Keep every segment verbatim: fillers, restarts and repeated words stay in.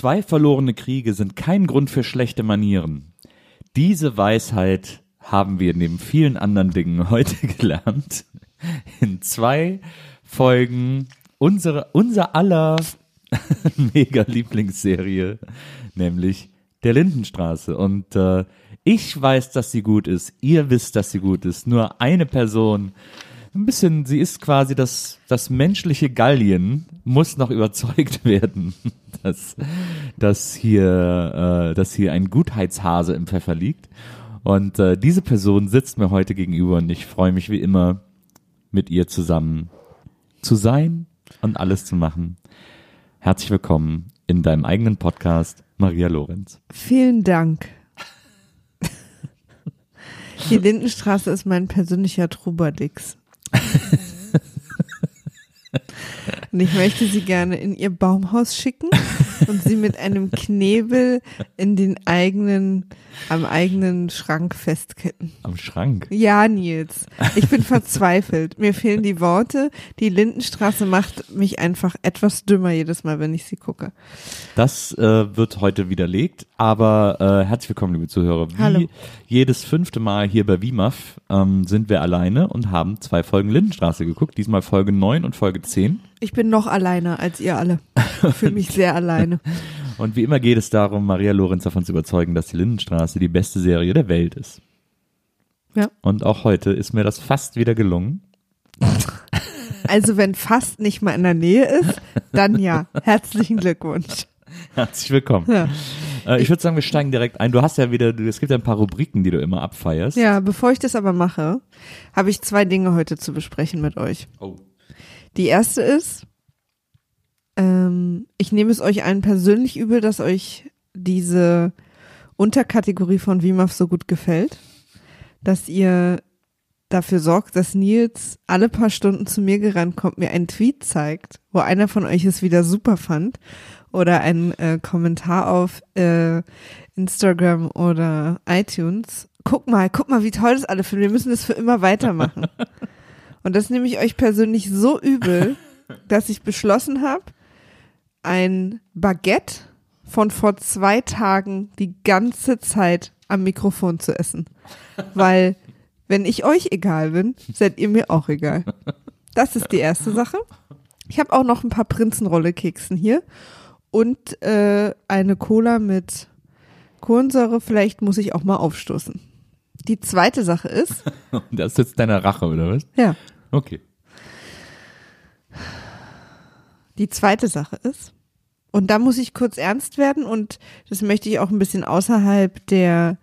Zwei verlorene Kriege sind kein Grund für schlechte Manieren. Diese Weisheit haben wir neben vielen anderen Dingen heute gelernt. In zwei Folgen unserer, unser aller mega Lieblingsserie, nämlich der Lindenstraße. Und äh, ich weiß, dass sie gut ist. Ihr wisst, dass sie gut ist. Nur eine Person, ein bisschen, sie ist quasi das, das menschliche Gallien, muss noch überzeugt werden, dass, dass, hier, äh, dass hier ein Gutheitshase im Pfeffer liegt. Und äh, diese Person sitzt mir heute gegenüber und ich freue mich wie immer, mit ihr zusammen zu sein und alles zu machen. Herzlich willkommen in deinem eigenen Podcast, Maria Lorenz. Vielen Dank. Die Lindenstraße ist mein persönlicher Trubadix. Und ich möchte sie gerne in ihr Baumhaus schicken und sie mit einem Knebel in den eigenen, am eigenen Schrank festketten. Am Schrank? Ja, Nils. Ich bin verzweifelt. Mir fehlen die Worte. Die Lindenstraße macht mich einfach etwas dümmer jedes Mal, wenn ich sie gucke. Das äh, wird heute widerlegt, aber äh, herzlich willkommen, liebe Zuhörer. Wie Hallo. Jedes fünfte Mal hier bei W M A F ähm, sind wir alleine und haben zwei Folgen Lindenstraße geguckt. Diesmal Folge neun und Folge zehn. Ich bin noch alleiner als ihr alle. Ich fühle mich sehr alleine. Und wie immer geht es darum, Maria Lorenz davon zu überzeugen, dass die Lindenstraße die beste Serie der Welt ist. Ja. Und auch heute ist mir das fast wieder gelungen. Also wenn fast nicht mal in der Nähe ist, dann ja. Herzlichen Glückwunsch. Herzlich willkommen. Ja. Äh, ich würde sagen, wir steigen direkt ein. Du hast ja wieder, es gibt ja ein paar Rubriken, die du immer abfeierst. Ja, bevor ich das aber mache, habe ich zwei Dinge heute zu besprechen mit euch. Oh. Die erste ist, ähm, ich nehme es euch allen persönlich übel, dass euch diese Unterkategorie von W M A F so gut gefällt, dass ihr dafür sorgt, dass Nils alle paar Stunden zu mir gerannt kommt, mir einen Tweet zeigt, wo einer von euch es wieder super fand oder einen äh, Kommentar auf äh, Instagram oder iTunes. Guck mal, guck mal, wie toll das alle finden. Wir müssen das für immer weitermachen. Und das nehme ich euch persönlich so übel, dass ich beschlossen habe, ein Baguette von vor zwei Tagen die ganze Zeit am Mikrofon zu essen. Weil, wenn ich euch egal bin, seid ihr mir auch egal. Das ist die erste Sache. Ich habe auch noch ein paar Prinzenrolle-Keksen hier und äh, eine Cola mit Kohlensäure. Vielleicht muss ich auch mal aufstoßen. Die zweite Sache ist... Das ist jetzt deine Rache, oder was? Ja. Okay. Die zweite Sache ist, und da muss ich kurz ernst werden und das möchte ich auch ein bisschen außerhalb der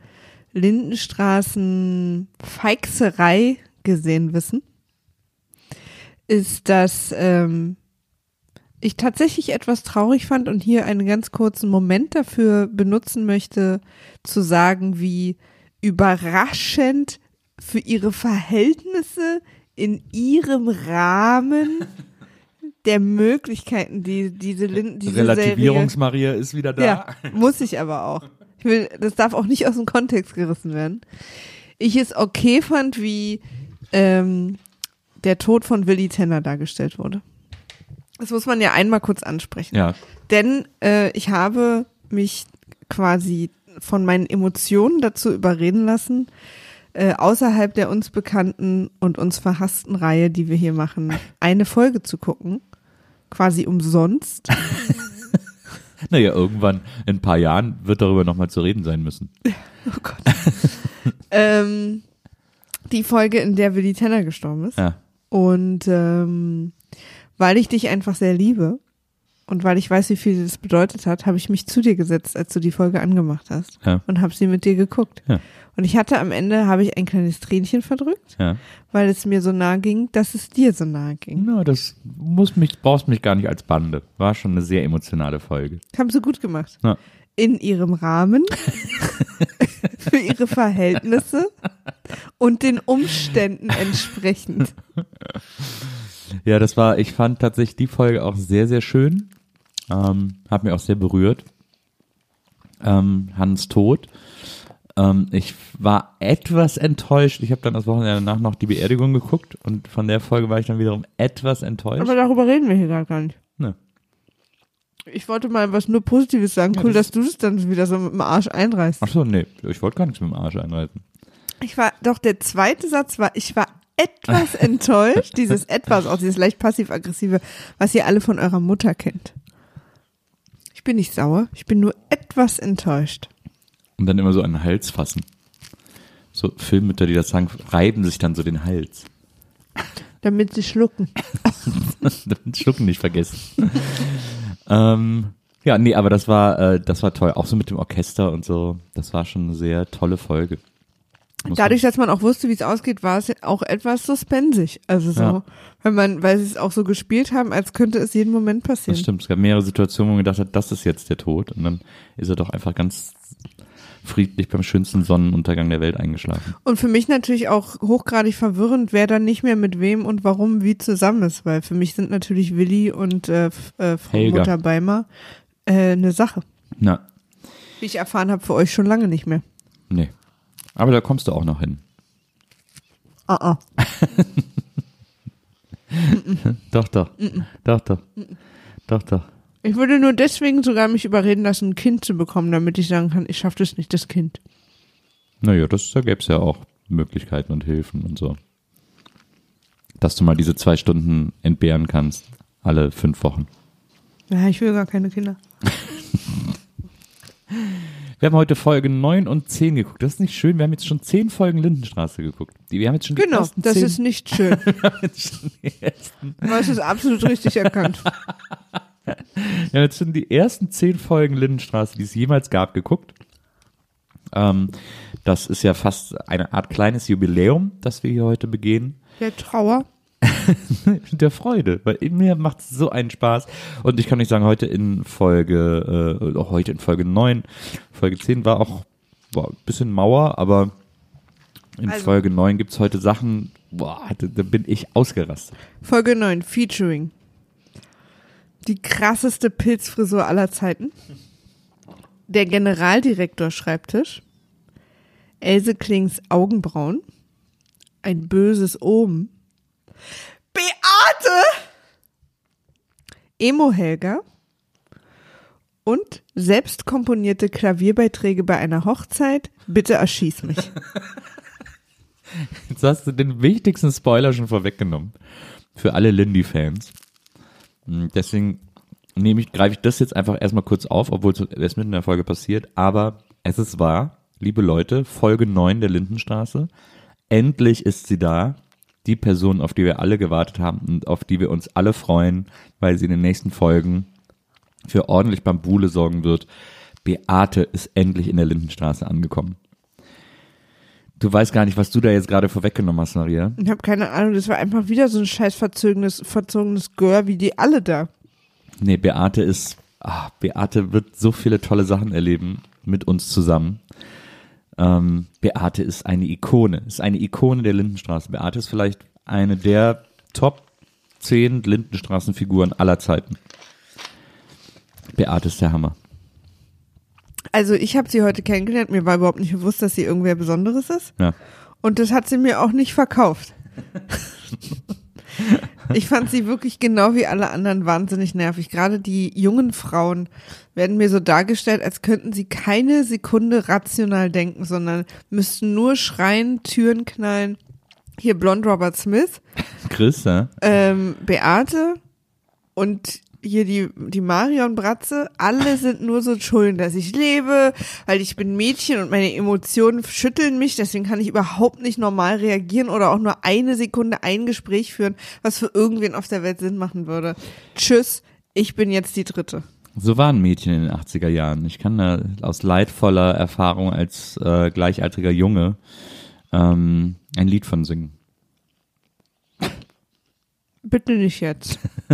Lindenstraßen-Feixerei gesehen wissen, ist, dass ähm, ich tatsächlich etwas traurig fand und hier einen ganz kurzen Moment dafür benutzen möchte, zu sagen, wie überraschend für ihre Verhältnisse in ihrem Rahmen der Möglichkeiten, die diese Linden, diese Relativierungsmaria ist wieder da. Ja, muss ich aber auch. Ich will, das darf auch nicht aus dem Kontext gerissen werden. Ich es okay fand, wie ähm, der Tod von Willy Tenner dargestellt wurde. Das muss man ja einmal kurz ansprechen. Ja. Denn äh, ich habe mich quasi von meinen Emotionen dazu überreden lassen, Äh, außerhalb der uns bekannten und uns verhassten Reihe, die wir hier machen, eine Folge zu gucken, quasi umsonst. Naja, irgendwann in ein paar Jahren wird darüber nochmal zu reden sein müssen. Oh Gott. ähm, die Folge, in der Willy Tenner gestorben ist. Ja. Und ähm, weil ich dich einfach sehr liebe und weil ich weiß, wie viel das bedeutet hat, habe ich mich zu dir gesetzt, als du die Folge angemacht hast. Ja. Und habe sie mit dir geguckt. Ja. Und ich hatte am Ende, habe ich ein kleines Tränchen verdrückt, Ja. weil es mir so nahe ging, dass es dir so nahe ging. Na, das muss mich, brauchst mich gar nicht als Bande. War schon eine sehr emotionale Folge. Haben sie gut gemacht. Ja. In ihrem Rahmen, für ihre Verhältnisse und den Umständen entsprechend. Ja, das war, ich fand tatsächlich die Folge auch sehr, sehr schön. Ähm, hat mich auch sehr berührt. Ähm, Hans Tod. Ähm, ich war etwas enttäuscht. Ich habe dann das Wochenende danach noch die Beerdigung geguckt und von der Folge war ich dann wiederum etwas enttäuscht. Aber darüber reden wir hier gar nicht. Ne. Ich wollte mal was nur Positives sagen. Ja, Cool, das dass du das dann wieder so mit dem Arsch einreißt. Ach so, nee, ich wollte gar nichts mit dem Arsch einreißen. Ich war, doch der zweite Satz war, ich war etwas enttäuscht, dieses etwas, auch dieses leicht passiv-aggressive, was ihr alle von eurer Mutter kennt. Ich bin nicht sauer, ich bin nur etwas enttäuscht. Und dann immer so an den Hals fassen. So Filmmütter, die das sagen, reiben sich dann so den Hals. Damit sie schlucken. Damit Schlucken nicht vergessen. ähm, ja, nee, aber das war, äh, das war toll. Auch so mit dem Orchester und so. Das war schon eine sehr tolle Folge. Muss Dadurch, dass man auch wusste, wie es ausgeht, war es auch etwas suspensig. Also so, Ja. weil man, weil sie es auch so gespielt haben, als könnte es jeden Moment passieren. Das stimmt. Es gab mehrere Situationen, wo man gedacht hat, das ist jetzt der Tod. Und dann ist er doch einfach ganz friedlich beim schönsten Sonnenuntergang der Welt eingeschlafen. Und für mich natürlich auch hochgradig verwirrend, wer dann nicht mehr mit wem und warum wie zusammen ist, weil für mich sind natürlich Willi und äh, f- äh, Frau Helga. Mutter Beimer äh, eine Sache. Na, Wie ich erfahren habe, für euch schon lange nicht mehr. nee. Aber da kommst du auch noch hin. Ah, ah. Doch, doch. Doch, doch. Doch, doch. Ich würde nur deswegen sogar mich überreden lassen, ein Kind zu bekommen, damit ich sagen kann, ich schaffe das nicht, das Kind. Naja, das, da gäbe es ja auch Möglichkeiten und Hilfen und so. Dass du mal diese zwei Stunden entbehren kannst, alle fünf Wochen. Ja, ich will gar keine Kinder. Wir haben heute Folge neun und zehn geguckt. Das ist nicht schön. Wir haben jetzt schon zehn Folgen Lindenstraße geguckt. Wir haben jetzt schon die Genau, ersten das zehn, ist nicht schön. wir haben jetzt schon die ersten, Du hast es absolut richtig erkannt. wir haben jetzt schon die ersten zehn Folgen Lindenstraße, die es jemals gab, geguckt. Ähm, das ist ja fast eine Art kleines Jubiläum, das wir hier heute begehen. Der Trauer. Der Freude, weil mir macht es so einen Spaß. Und ich kann nicht sagen, heute in Folge, äh, heute in Folge neun, Folge zehn war auch boah, ein bisschen Mauer, aber in Also- Folge neun gibt's heute Sachen, boah, da, da bin ich ausgerastet. Folge neun, Featuring. Die krasseste Pilzfrisur aller Zeiten. Der Generaldirektor-Schreibtisch. Else Klings Augenbrauen. Ein böses Omen. Beate! Emo-Helga. Und selbst komponierte Klavierbeiträge bei einer Hochzeit. Bitte erschieß mich. Jetzt hast du den wichtigsten Spoiler schon vorweggenommen. Für alle Lindy-Fans. Deswegen nehme ich, greife ich das jetzt einfach erstmal kurz auf, obwohl es erst mitten in der Folge passiert. Aber es ist wahr, liebe Leute, Folge neun der Lindenstraße. Endlich ist sie da. Die Person, auf die wir alle gewartet haben und auf die wir uns alle freuen, weil sie in den nächsten Folgen für ordentlich Bambule sorgen wird. Beate ist endlich in der Lindenstraße angekommen. Du weißt gar nicht, was du da jetzt gerade vorweggenommen hast, Maria. Ich habe keine Ahnung, das war einfach wieder so ein scheiß verzogenes, verzogenes Gör wie die alle da. Nee, Beate ist, ah, Beate wird so viele tolle Sachen erleben mit uns zusammen. Ähm, Beate ist eine Ikone, ist eine Ikone der Lindenstraße. Beate ist vielleicht eine der Top zehn Lindenstraßenfiguren aller Zeiten. Beate ist der Hammer. Also ich habe sie heute kennengelernt, mir war überhaupt nicht bewusst, dass sie irgendwer Besonderes ist. Ja. Und das hat sie mir auch nicht verkauft. Ich fand sie wirklich genau wie alle anderen wahnsinnig nervig. Gerade die jungen Frauen werden mir so dargestellt, als könnten sie keine Sekunde rational denken, sondern müssten nur schreien, Türen knallen. Hier Blond Robert Smith, Chris, ja? ähm, Beate und hier die, die Marion Bratze, alle sind nur so schuld, dass ich lebe, weil ich bin Mädchen und meine Emotionen schütteln mich, deswegen kann ich überhaupt nicht normal reagieren oder auch nur eine Sekunde ein Gespräch führen, was für irgendwen auf der Welt Sinn machen würde. Tschüss, ich bin jetzt die Dritte. So waren Mädchen in den achtziger Jahren. Ich kann da aus leidvoller Erfahrung als äh, gleichaltriger Junge ähm, ein Lied von singen. Bitte nicht jetzt.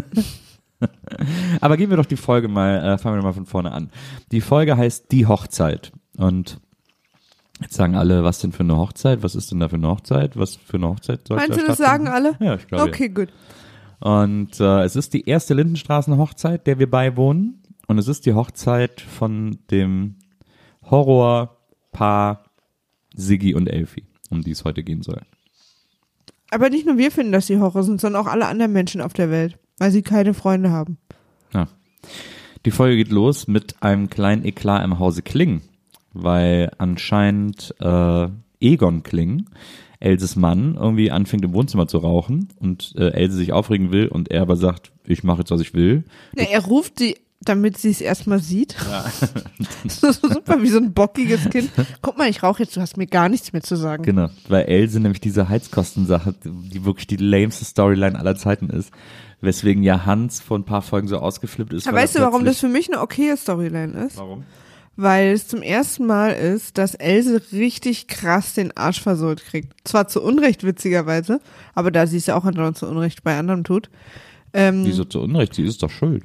Aber gehen wir doch die Folge mal, äh, fangen wir mal von vorne an. Die Folge heißt Die Hochzeit. Und jetzt sagen alle, was denn für eine Hochzeit? Was ist denn da für eine Hochzeit? Was für eine Hochzeit soll da Meinst du, das stattfinden? sagen alle? Ja, ich glaube. Okay, gut. Ja. Und äh, es ist die erste Lindenstraßen-Hochzeit, der wir beiwohnen. Und es ist die Hochzeit von dem Horrorpaar Siggi und Elfi, um die es heute gehen soll. Aber nicht nur wir finden, dass sie Horror sind, sondern auch alle anderen Menschen auf der Welt, weil sie keine Freunde haben. Ja. Die Folge geht los mit einem kleinen Eklat im Hause Kling, weil anscheinend äh, Egon Kling, Elses Mann, irgendwie anfängt im Wohnzimmer zu rauchen und äh, Else sich aufregen will und er aber sagt, ich mache jetzt, was ich will. Ja, er ruft sie, damit sie es erstmal sieht. Ja. Das ist super, wie so ein bockiges Kind. Guck mal, ich rauche jetzt, du hast mir gar nichts mehr zu sagen. Genau, weil Else nämlich diese Heizkostensache, die wirklich die lameste Storyline aller Zeiten ist, weswegen ja Hans vor ein paar Folgen so ausgeflippt ist. Aber weißt du, warum das für mich eine okaye Storyline ist? Warum? Weil es zum ersten Mal ist, dass Else richtig krass den Arsch versohlt kriegt. Zwar zu Unrecht, witzigerweise, aber da sie es ja auch andauernd zu Unrecht bei anderen tut. Ähm, Wieso zu Unrecht? Sie ist doch schuld.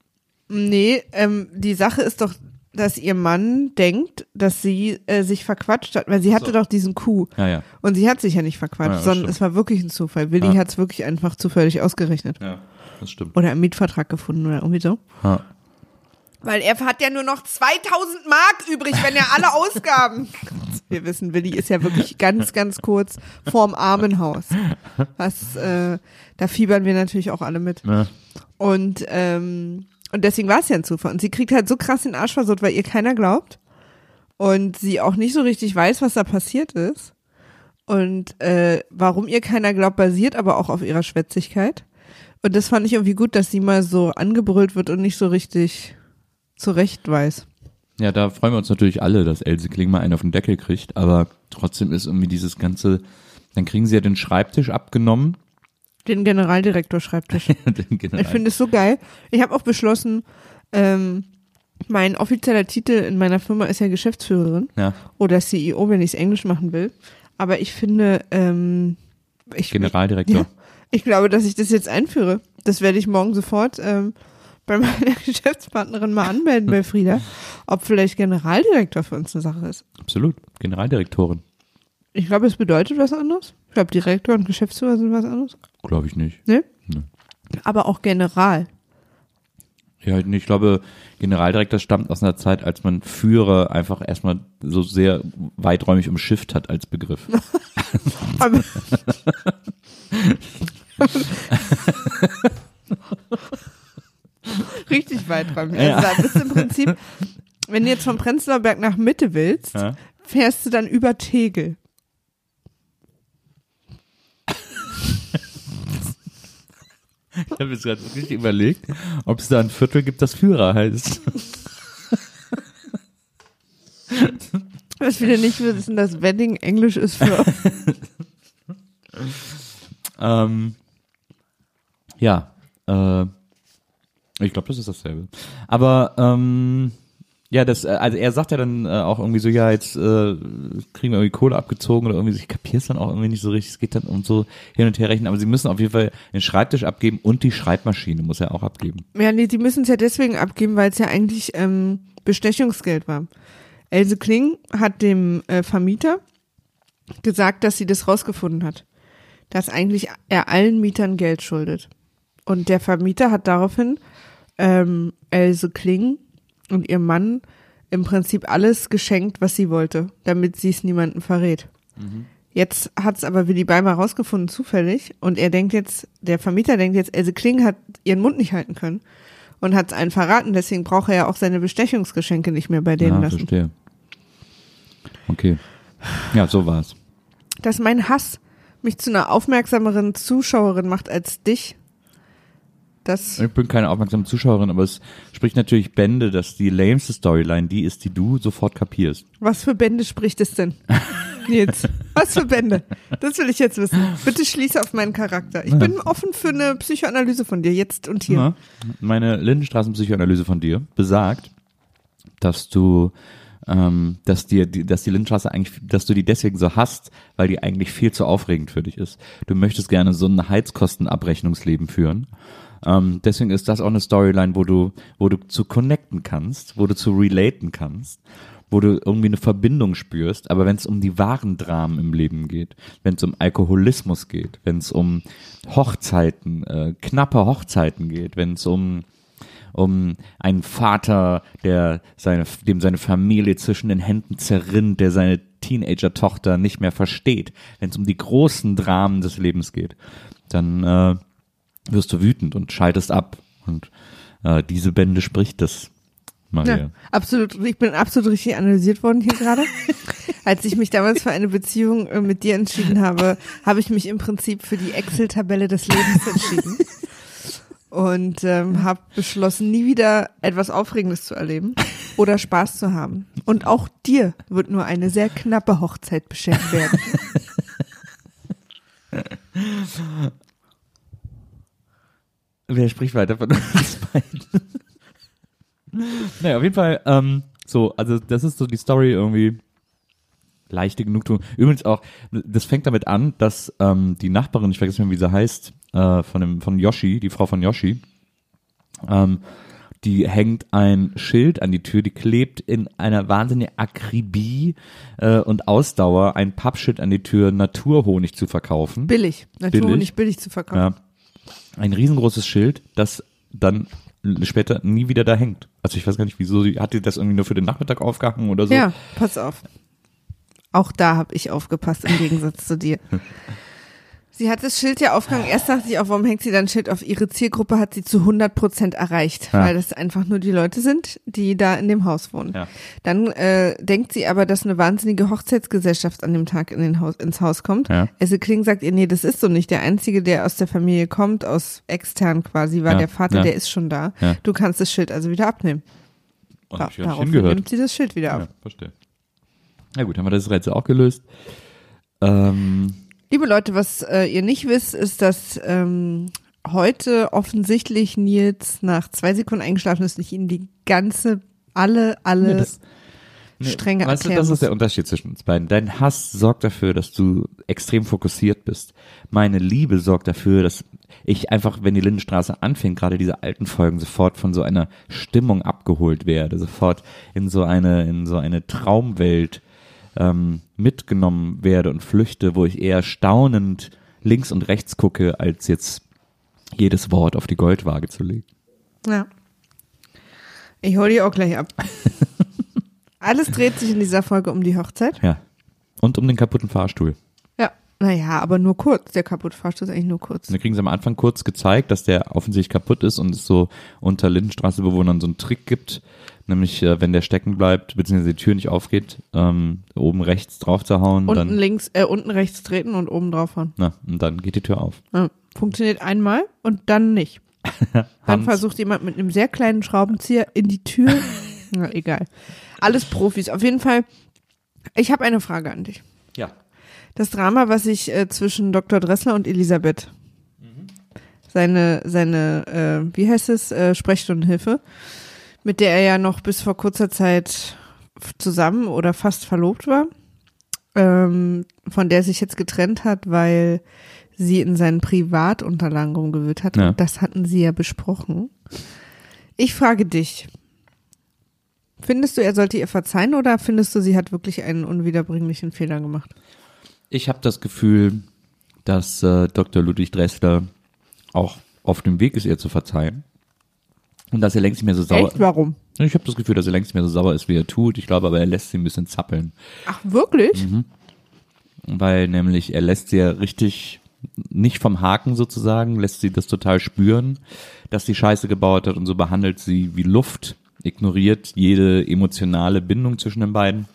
Nee, ähm, die Sache ist doch, dass ihr Mann denkt, dass sie äh, sich verquatscht hat, weil sie hatte so. doch diesen Coup. Ja, ja. Und sie hat sich ja nicht verquatscht, ja, sondern stimmt. Es war wirklich ein Zufall. Willi ja. hat es wirklich einfach zufällig ausgerechnet. Ja, das stimmt. Oder im Mietvertrag gefunden oder irgendwie so. Ja. Weil er hat ja nur noch zweitausend Mark übrig, wenn er alle Ausgaben. Wir wissen, Willi ist ja wirklich ganz, ganz kurz vorm Armenhaus. Was, äh, da fiebern wir natürlich auch alle mit. Ja. Und, ähm, und deswegen war es ja ein Zufall. Und sie kriegt halt so krass den Arsch versucht, weil ihr keiner glaubt. Und sie auch nicht so richtig weiß, was da passiert ist. Und äh, warum ihr keiner glaubt, basiert aber auch auf ihrer Schwätzigkeit. Und das fand ich irgendwie gut, dass sie mal so angebrüllt wird und nicht so richtig zurecht weiß. Ja, da freuen wir uns natürlich alle, dass Else Kling mal einen auf den Deckel kriegt, aber trotzdem ist irgendwie dieses ganze, dann kriegen sie ja den Schreibtisch abgenommen. Den Generaldirektor-Schreibtisch. den General. Ich finde es so geil. Ich habe auch beschlossen, ähm, mein offizieller Titel in meiner Firma ist ja Geschäftsführerin ja. oder C E O, wenn ich es Englisch machen will. Aber ich finde, ähm, ich, Generaldirektor. Ja, ich glaube, dass ich das jetzt einführe. Das werde ich morgen sofort ähm, bei meiner Geschäftspartnerin mal anmelden bei Frieda, ob vielleicht Generaldirektor für uns eine Sache ist. Absolut, Generaldirektorin. Ich glaube, es bedeutet was anderes. Ich glaube, Direktor und Geschäftsführer sind was anderes. Glaube ich nicht. Ne? Nee. Aber auch General. Ja, ich glaube, Generaldirektor stammt aus einer Zeit, als man Führer einfach erstmal so sehr weiträumig umschifft hat als Begriff. Aber richtig weiträumig. Also da bist du im Prinzip, wenn du jetzt vom Prenzlauer Berg nach Mitte willst, ja. fährst du dann über Tegel. Ich habe jetzt gerade richtig überlegt, ob es da ein Viertel gibt, das Führer heißt. Was viele nicht wissen, dass Wedding Englisch ist für... ähm, ja, äh, ich glaube, das ist dasselbe. Aber ähm, ja, das, also er sagt ja dann äh, auch irgendwie so, ja, jetzt äh, kriegen wir irgendwie Kohle abgezogen oder irgendwie, ich kapiere es dann auch irgendwie nicht so richtig, es geht dann um so hin und her rechnen, aber sie müssen auf jeden Fall den Schreibtisch abgeben und die Schreibmaschine muss er auch abgeben. Ja, nee, die müssen es ja deswegen abgeben, weil es ja eigentlich ähm, Bestechungsgeld war. Else Kling hat dem äh, Vermieter gesagt, dass sie das rausgefunden hat, dass eigentlich er allen Mietern Geld schuldet. Und der Vermieter hat daraufhin ähm, Else Kling und ihr Mann im Prinzip alles geschenkt, was sie wollte, damit sie es niemandem verrät. Mhm. Jetzt hat es aber Willi Beimer rausgefunden, zufällig, und er denkt jetzt, der Vermieter denkt jetzt, Else Kling hat ihren Mund nicht halten können und hat es einen verraten, deswegen braucht er ja auch seine Bestechungsgeschenke nicht mehr bei denen ja, lassen. Verstehe. Okay. Ja, so war's. Dass mein Hass mich zu einer aufmerksameren Zuschauerin macht als dich. Das ich bin keine aufmerksame Zuschauerin, aber es spricht natürlich Bände, dass die lameste Storyline die ist, die du sofort kapierst. Was für Bände spricht es denn? Jetzt. Was für Bände? Das will ich jetzt wissen. Bitte schließe auf meinen Charakter. Ich bin offen für eine Psychoanalyse von dir, jetzt und hier. Ja. Meine Lindenstraßen-Psychoanalyse von dir besagt, dass du ähm, dass dir, die, dass die Lindenstraße eigentlich, dass du die deswegen so hasst, weil die eigentlich viel zu aufregend für dich ist. Du möchtest gerne so ein Heizkostenabrechnungsleben führen. Ähm, deswegen ist das auch eine Storyline, wo du, wo du zu connecten kannst, wo du zu relaten kannst, wo du irgendwie eine Verbindung spürst. Aber wenn es um die wahren Dramen im Leben geht, wenn es um Alkoholismus geht, wenn es um Hochzeiten, äh, knappe Hochzeiten geht, wenn es um um einen Vater, der seine, dem seine Familie zwischen den Händen zerrinnt, der seine Teenager-Tochter nicht mehr versteht, wenn es um die großen Dramen des Lebens geht, dann äh, wirst du wütend und schaltest ab. Und äh, diese Bände spricht das Maria. Ja, absolut. Ich bin absolut richtig analysiert worden hier gerade. Als ich mich damals für eine Beziehung äh, mit dir entschieden habe, habe ich mich im Prinzip für die Excel-Tabelle des Lebens entschieden. Und ähm, habe beschlossen, nie wieder etwas Aufregendes zu erleben oder Spaß zu haben. Und auch dir wird nur eine sehr knappe Hochzeit beschert werden. Wer spricht weiter von uns beiden? Naja, auf jeden Fall, ähm, so, also das ist so die Story irgendwie, leichte Genugtuung. Übrigens auch, das fängt damit an, dass ähm, die Nachbarin, ich vergesse nicht mehr, wie sie heißt, äh, von dem von Yoshi, die Frau von Yoshi, ähm, die hängt ein Schild an die Tür, die klebt in einer wahnsinnigen Akribie äh, und Ausdauer ein Pappschild an die Tür, Naturhonig zu verkaufen. Billig, Naturhonig billig, billig zu verkaufen. Ja. Ein riesengroßes Schild, das dann später nie wieder da hängt. Also ich weiß gar nicht, wieso, hat die das irgendwie nur für den Nachmittag aufgehangen oder so? Ja, pass auf. Auch da habe ich aufgepasst, im Gegensatz zu dir. Sie hat das Schild ja aufgehangen. Erst dachte ich auch, warum hängt sie dann ein Schild auf? Ihre Zielgruppe hat sie zu hundert Prozent erreicht, ja. Weil das einfach nur die Leute sind, die da in dem Haus wohnen. Ja. Dann äh, denkt sie aber, dass eine wahnsinnige Hochzeitsgesellschaft an dem Tag in den Haus, ins Haus kommt. Ja. Esse Kling sagt ihr, nee, das ist so nicht. Der Einzige, der aus der Familie kommt, aus extern quasi, war ja. der Vater, ja. der ist schon da. Ja. Du kannst das Schild also wieder abnehmen. Und da, daraufhin nimmt sie das Schild wieder ab. Ja, verstehe. Na gut, haben wir das Rätsel auch gelöst. Ähm... Liebe Leute, was äh, ihr nicht wisst, ist, dass ähm, heute offensichtlich Nils nach zwei Sekunden eingeschlafen ist und ich ihm die ganze, alle, alle nee, das, nee, Stränge weißt erklären du, das ist der Unterschied zwischen uns beiden. Dein Hass sorgt dafür, dass du extrem fokussiert bist. Meine Liebe sorgt dafür, dass ich einfach, wenn die Lindenstraße anfängt, gerade diese alten Folgen, sofort von so einer Stimmung abgeholt werde, sofort in so eine, in so eine Traumwelt Ähm, mitgenommen werde und flüchte, wo ich eher staunend links und rechts gucke, als jetzt jedes Wort auf die Goldwaage zu legen. Ja. Ich hole die auch gleich ab. Alles dreht sich in dieser Folge um die Hochzeit. Ja. Und um den kaputten Fahrstuhl. Ja. Naja, aber nur kurz. Der kaputte Fahrstuhl ist eigentlich nur kurz. Wir kriegen sie am Anfang kurz gezeigt, dass der offensichtlich kaputt ist und es so unter Lindenstraße-Bewohnern so einen Trick gibt, nämlich äh, wenn der stecken bleibt, beziehungsweise die Tür nicht aufgeht, ähm, oben rechts drauf zu hauen. Unten dann, links, äh, unten rechts treten und oben draufhauen. Na, und dann geht die Tür auf. Ja, funktioniert einmal und dann nicht. Dann versucht jemand mit einem sehr kleinen Schraubenzieher in die Tür. Na, egal. Alles Profis. Auf jeden Fall, ich habe eine Frage an dich. Ja. Das Drama, was sich äh, zwischen Doktor Dressler und Elisabeth, mhm. seine, seine, äh, wie heißt es, äh, Sprechstundenhilfe, mit der er ja noch bis vor kurzer Zeit zusammen oder fast verlobt war, ähm, von der er sich jetzt getrennt hat, weil sie in seinen Privatunterlagen rumgewühlt hat. Ja. Und das hatten sie ja besprochen. Ich frage dich, findest du, er sollte ihr verzeihen oder findest du, sie hat wirklich einen unwiederbringlichen Fehler gemacht? Ich habe das Gefühl, dass äh, Doktor Ludwig Dressler auch auf dem Weg ist, ihr zu verzeihen. Und dass er längst nicht mehr so sauer ist. Echt? Warum? Ich habe das Gefühl, dass er längst nicht mehr so sauer ist, wie er tut. Ich glaube aber, er lässt sie ein bisschen zappeln. Ach, wirklich? Mhm. Weil nämlich, er lässt sie ja richtig nicht vom Haken sozusagen, lässt sie das total spüren, dass sie Scheiße gebaut hat und so behandelt sie wie Luft, ignoriert jede emotionale Bindung zwischen den beiden.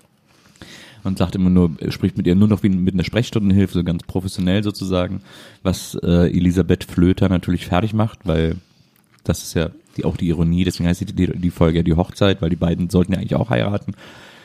Und sagt immer nur, spricht mit ihr nur noch wie mit einer Sprechstundenhilfe, so ganz professionell sozusagen, was äh, Elisabeth Flöter natürlich fertig macht, weil das ist ja die, auch die Ironie, deswegen heißt die, die, die Folge ja die Hochzeit, weil die beiden sollten ja eigentlich auch heiraten.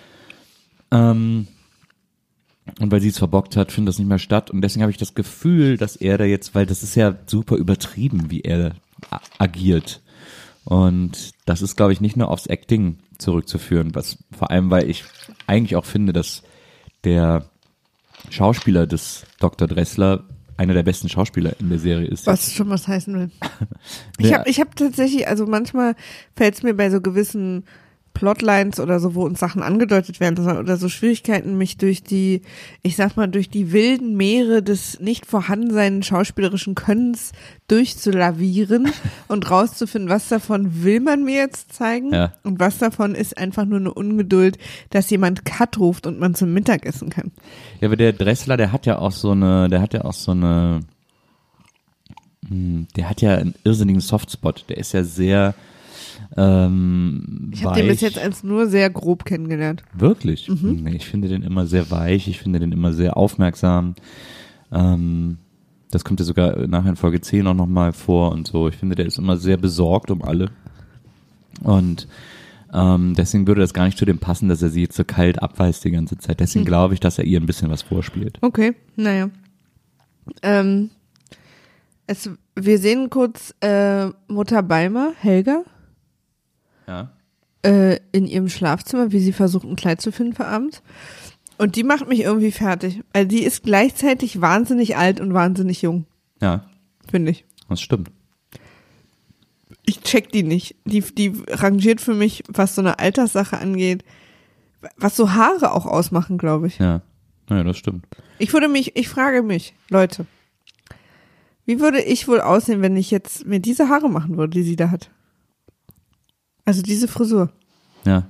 Ähm, und weil sie es verbockt hat, findet das nicht mehr statt. Und deswegen habe ich das Gefühl, dass er da jetzt, weil das ist ja super übertrieben, wie er a- agiert. Und das ist, glaube ich, nicht nur aufs Acting zurückzuführen, was vor allem, weil ich eigentlich auch finde, dass der Schauspieler des Doktor Dressler einer der besten Schauspieler in der Serie ist. Was schon was heißen will. Ich habe ich hab tatsächlich, also manchmal fällt es mir bei so gewissen Plotlines oder so, wo uns Sachen angedeutet werden oder so Schwierigkeiten, mich durch die, ich sag mal, durch die wilden Meere des nicht vorhandensein schauspielerischen Könnens durchzulavieren und rauszufinden, was davon will man mir jetzt zeigen ja. und was davon ist einfach nur eine Ungeduld, dass jemand Cut ruft und man zum Mittagessen kann. Ja, aber der Dressler, der hat ja auch so eine, der hat ja auch so eine, der hat ja einen irrsinnigen Softspot, der ist ja sehr Ähm, Ich habe den bis jetzt als nur sehr grob kennengelernt. Wirklich? Mhm. Nee, ich finde den immer sehr weich, ich finde den immer sehr aufmerksam. Ähm, das kommt ja sogar nachher in Folge zehn auch nochmal vor und so. Ich finde, der ist immer sehr besorgt um alle. Und ähm, deswegen würde das gar nicht zu dem passen, dass er sie jetzt so kalt abweist die ganze Zeit. Deswegen Hm. glaube ich, dass er ihr ein bisschen was vorspielt. Okay, naja. Ähm, es, wir sehen kurz äh, Mutter Beimer, Helga, Ja. äh, in ihrem Schlafzimmer, wie sie versucht, ein Kleid zu finden für abends. Und die macht mich irgendwie fertig. Weil die ist gleichzeitig wahnsinnig alt und wahnsinnig jung, Ja, finde ich. das stimmt. Ich check die nicht. Die, die rangiert für mich, was so eine Alterssache angeht, was so Haare auch ausmachen, glaube ich. Ja, ja, das stimmt. Ich würde mich, ich frage mich, Leute, wie würde ich wohl aussehen, wenn ich jetzt mir diese Haare machen würde, die sie da hat? Also diese Frisur. Ja.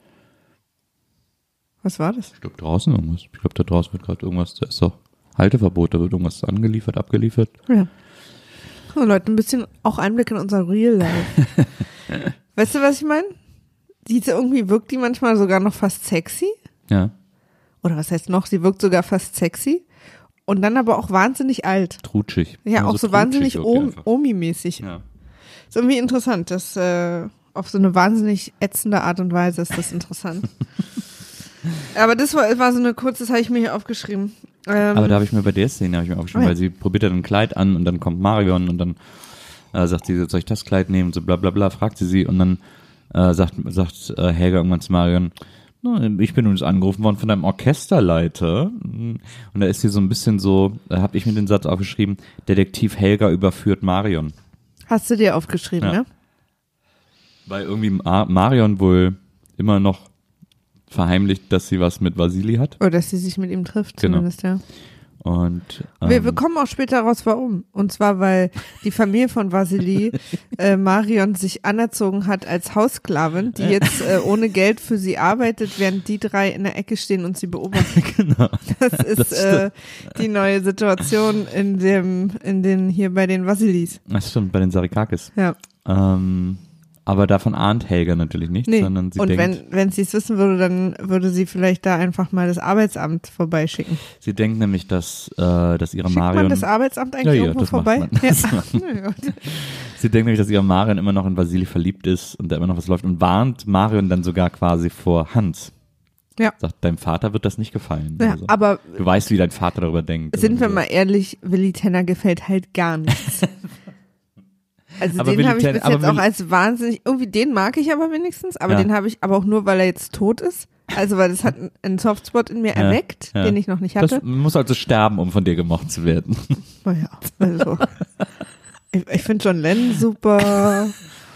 Was war das? Ich glaube draußen irgendwas. Ich glaube, da draußen wird gerade irgendwas, da ist doch Halteverbot, da wird irgendwas angeliefert, abgeliefert. Ja. So, Leute, ein bisschen auch Einblick in unser Real Life. Weißt du, was ich meine? Die ist irgendwie, wirkt die manchmal sogar noch fast sexy. Ja, Oder was heißt noch? Sie wirkt sogar fast sexy. Und dann aber auch wahnsinnig alt. trutschig. Ja, Nur auch so trutschig wahnsinnig wirkt die Om- einfach. Omi-mäßig. Ja. Ist irgendwie interessant. Das, äh, auf so eine wahnsinnig ätzende Art und Weise ist das interessant. Aber das war, war so eine kurze, das habe ich mir hier aufgeschrieben. Ähm, Aber da habe ich mir bei der Szene habe ich mir aufgeschrieben, Oh ja. weil sie probiert dann ein Kleid an und dann kommt Marion und dann äh, sagt sie, soll ich das Kleid nehmen und so bla bla bla, fragt sie sie und dann äh, sagt, sagt äh, Helga irgendwann zu Marion, "Na, ich bin übrigens angerufen worden von deinem Orchesterleiter und da ist sie so ein bisschen so, da habe ich mir den Satz aufgeschrieben, Detektiv Helga überführt Marion. Hast du dir aufgeschrieben, Ja. ne? Weil irgendwie Ma- Marion wohl immer noch verheimlicht, dass sie was mit Vasili hat. Oder dass sie sich mit ihm trifft, Genau. zumindest, ja. Und ähm, Wir, wir kommen auch später raus, warum. Und zwar, weil die Familie von Vasili äh, Marion sich anerzogen hat als Haussklavin, die jetzt äh, ohne Geld für sie arbeitet, während die drei in der Ecke stehen und sie beobachten. genau. Das ist Das äh, die neue Situation in dem, in den, hier bei den Vasilis. Das stimmt, bei den Sarikakis. Ja. Ähm, aber davon ahnt Helga natürlich nichts, Nee. sondern sie Und denkt, wenn, wenn sie es wissen würde, dann würde sie vielleicht da einfach mal das Arbeitsamt vorbeischicken. sie denkt nämlich, dass, äh, dass ihre Schickt Marion, man das Arbeitsamt eigentlich Ja, ja, irgendwo das macht vorbei? man. Ja. Das macht Ja. sie denkt nämlich, dass ihre Marion immer noch in Vasili verliebt ist und da immer noch was läuft und warnt Marion dann sogar quasi vor Hans. Ja. Sagt, deinem Vater wird das nicht gefallen. Ja, Also, aber du weißt, wie dein Vater darüber denkt. sind wir Und so. mal ehrlich, Willi Tenner gefällt halt gar nichts. Also Aber den Willi habe ich Tenner- bis aber jetzt auch Willi- als wahnsinnig, irgendwie den mag ich aber wenigstens, aber Ja. den habe ich aber auch nur, weil er jetzt tot ist. Also weil das hat einen Softspot in mir Ja, erweckt, ja. den ich noch nicht Das hatte. muss also sterben, um von dir gemocht zu werden. Naja, also ich, ich finde John Lennon super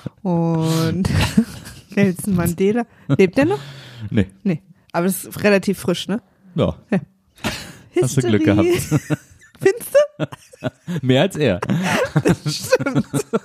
und Nelson Mandela. Lebt der noch? Nee, Nee, aber das ist relativ frisch, ne? ja. Hast du History. Glück gehabt. Findest du? Mehr als er. Stimmt.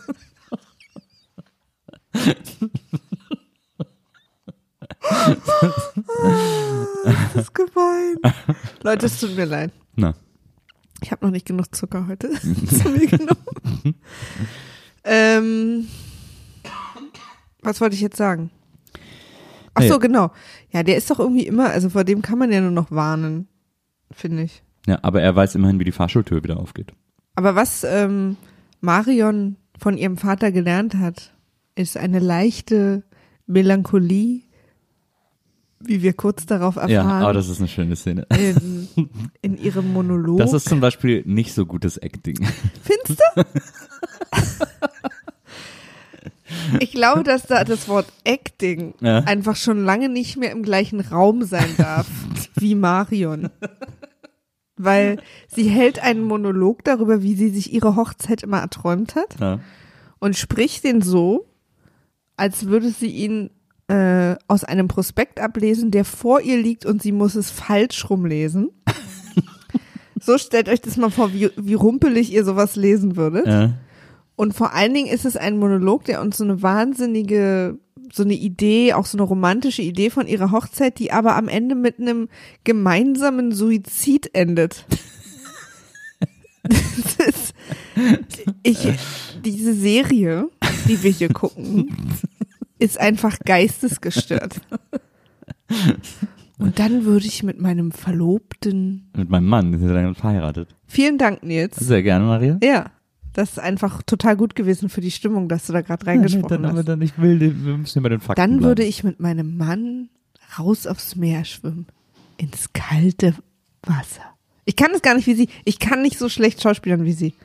Das ist gemein. Leute, es tut mir leid. Na, Ich habe noch nicht genug Zucker heute zu mir genommen. ähm, was wollte ich jetzt sagen? Ach so, Ja. genau. Ja, der ist doch irgendwie immer, also vor dem kann man ja nur noch warnen, finde ich. ja, aber er weiß immerhin, wie die Fahrschultür wieder aufgeht. Aber was ähm, Marion von ihrem Vater gelernt hat, ist eine leichte Melancholie, wie wir kurz darauf Ja, erfahren, aber das ist eine schöne Szene. in, in ihrem Monolog. Das ist zum Beispiel nicht so gutes Acting. Findest du? Ich glaube, dass da das Wort Acting Ja. einfach schon lange nicht mehr im gleichen Raum sein darf wie Marion. Weil sie hält einen Monolog darüber, wie sie sich ihre Hochzeit immer erträumt hat Ja. und spricht den so, als würde sie ihn äh, aus einem Prospekt ablesen, der vor ihr liegt und sie muss es falsch rumlesen. So stellt euch das mal vor, wie, wie rumpelig ihr sowas lesen würdet. Ja. Und vor allen Dingen ist es ein Monolog, der uns so eine wahnsinnige, so eine Idee, auch so eine romantische Idee von ihrer Hochzeit, die aber am Ende mit einem gemeinsamen Suizid endet. Das ist, ich, diese Serie, die wir hier gucken, ist einfach geistesgestört. Und dann würde ich mit meinem Verlobten. Mit meinem Mann, wir sind dann verheiratet. Vielen Dank, Nils. Sehr gerne, Maria. Ja, das ist einfach total gut gewesen für die Stimmung, dass du da gerade reingesprochen ja, nee, dann haben wir hast. dann, ich will, wir müssen über den Fakten Dann bleiben. würde ich mit meinem Mann raus aufs Meer schwimmen. Ins kalte Wasser. Ich kann es gar nicht wie sie. Ich kann nicht so schlecht schauspielern wie sie.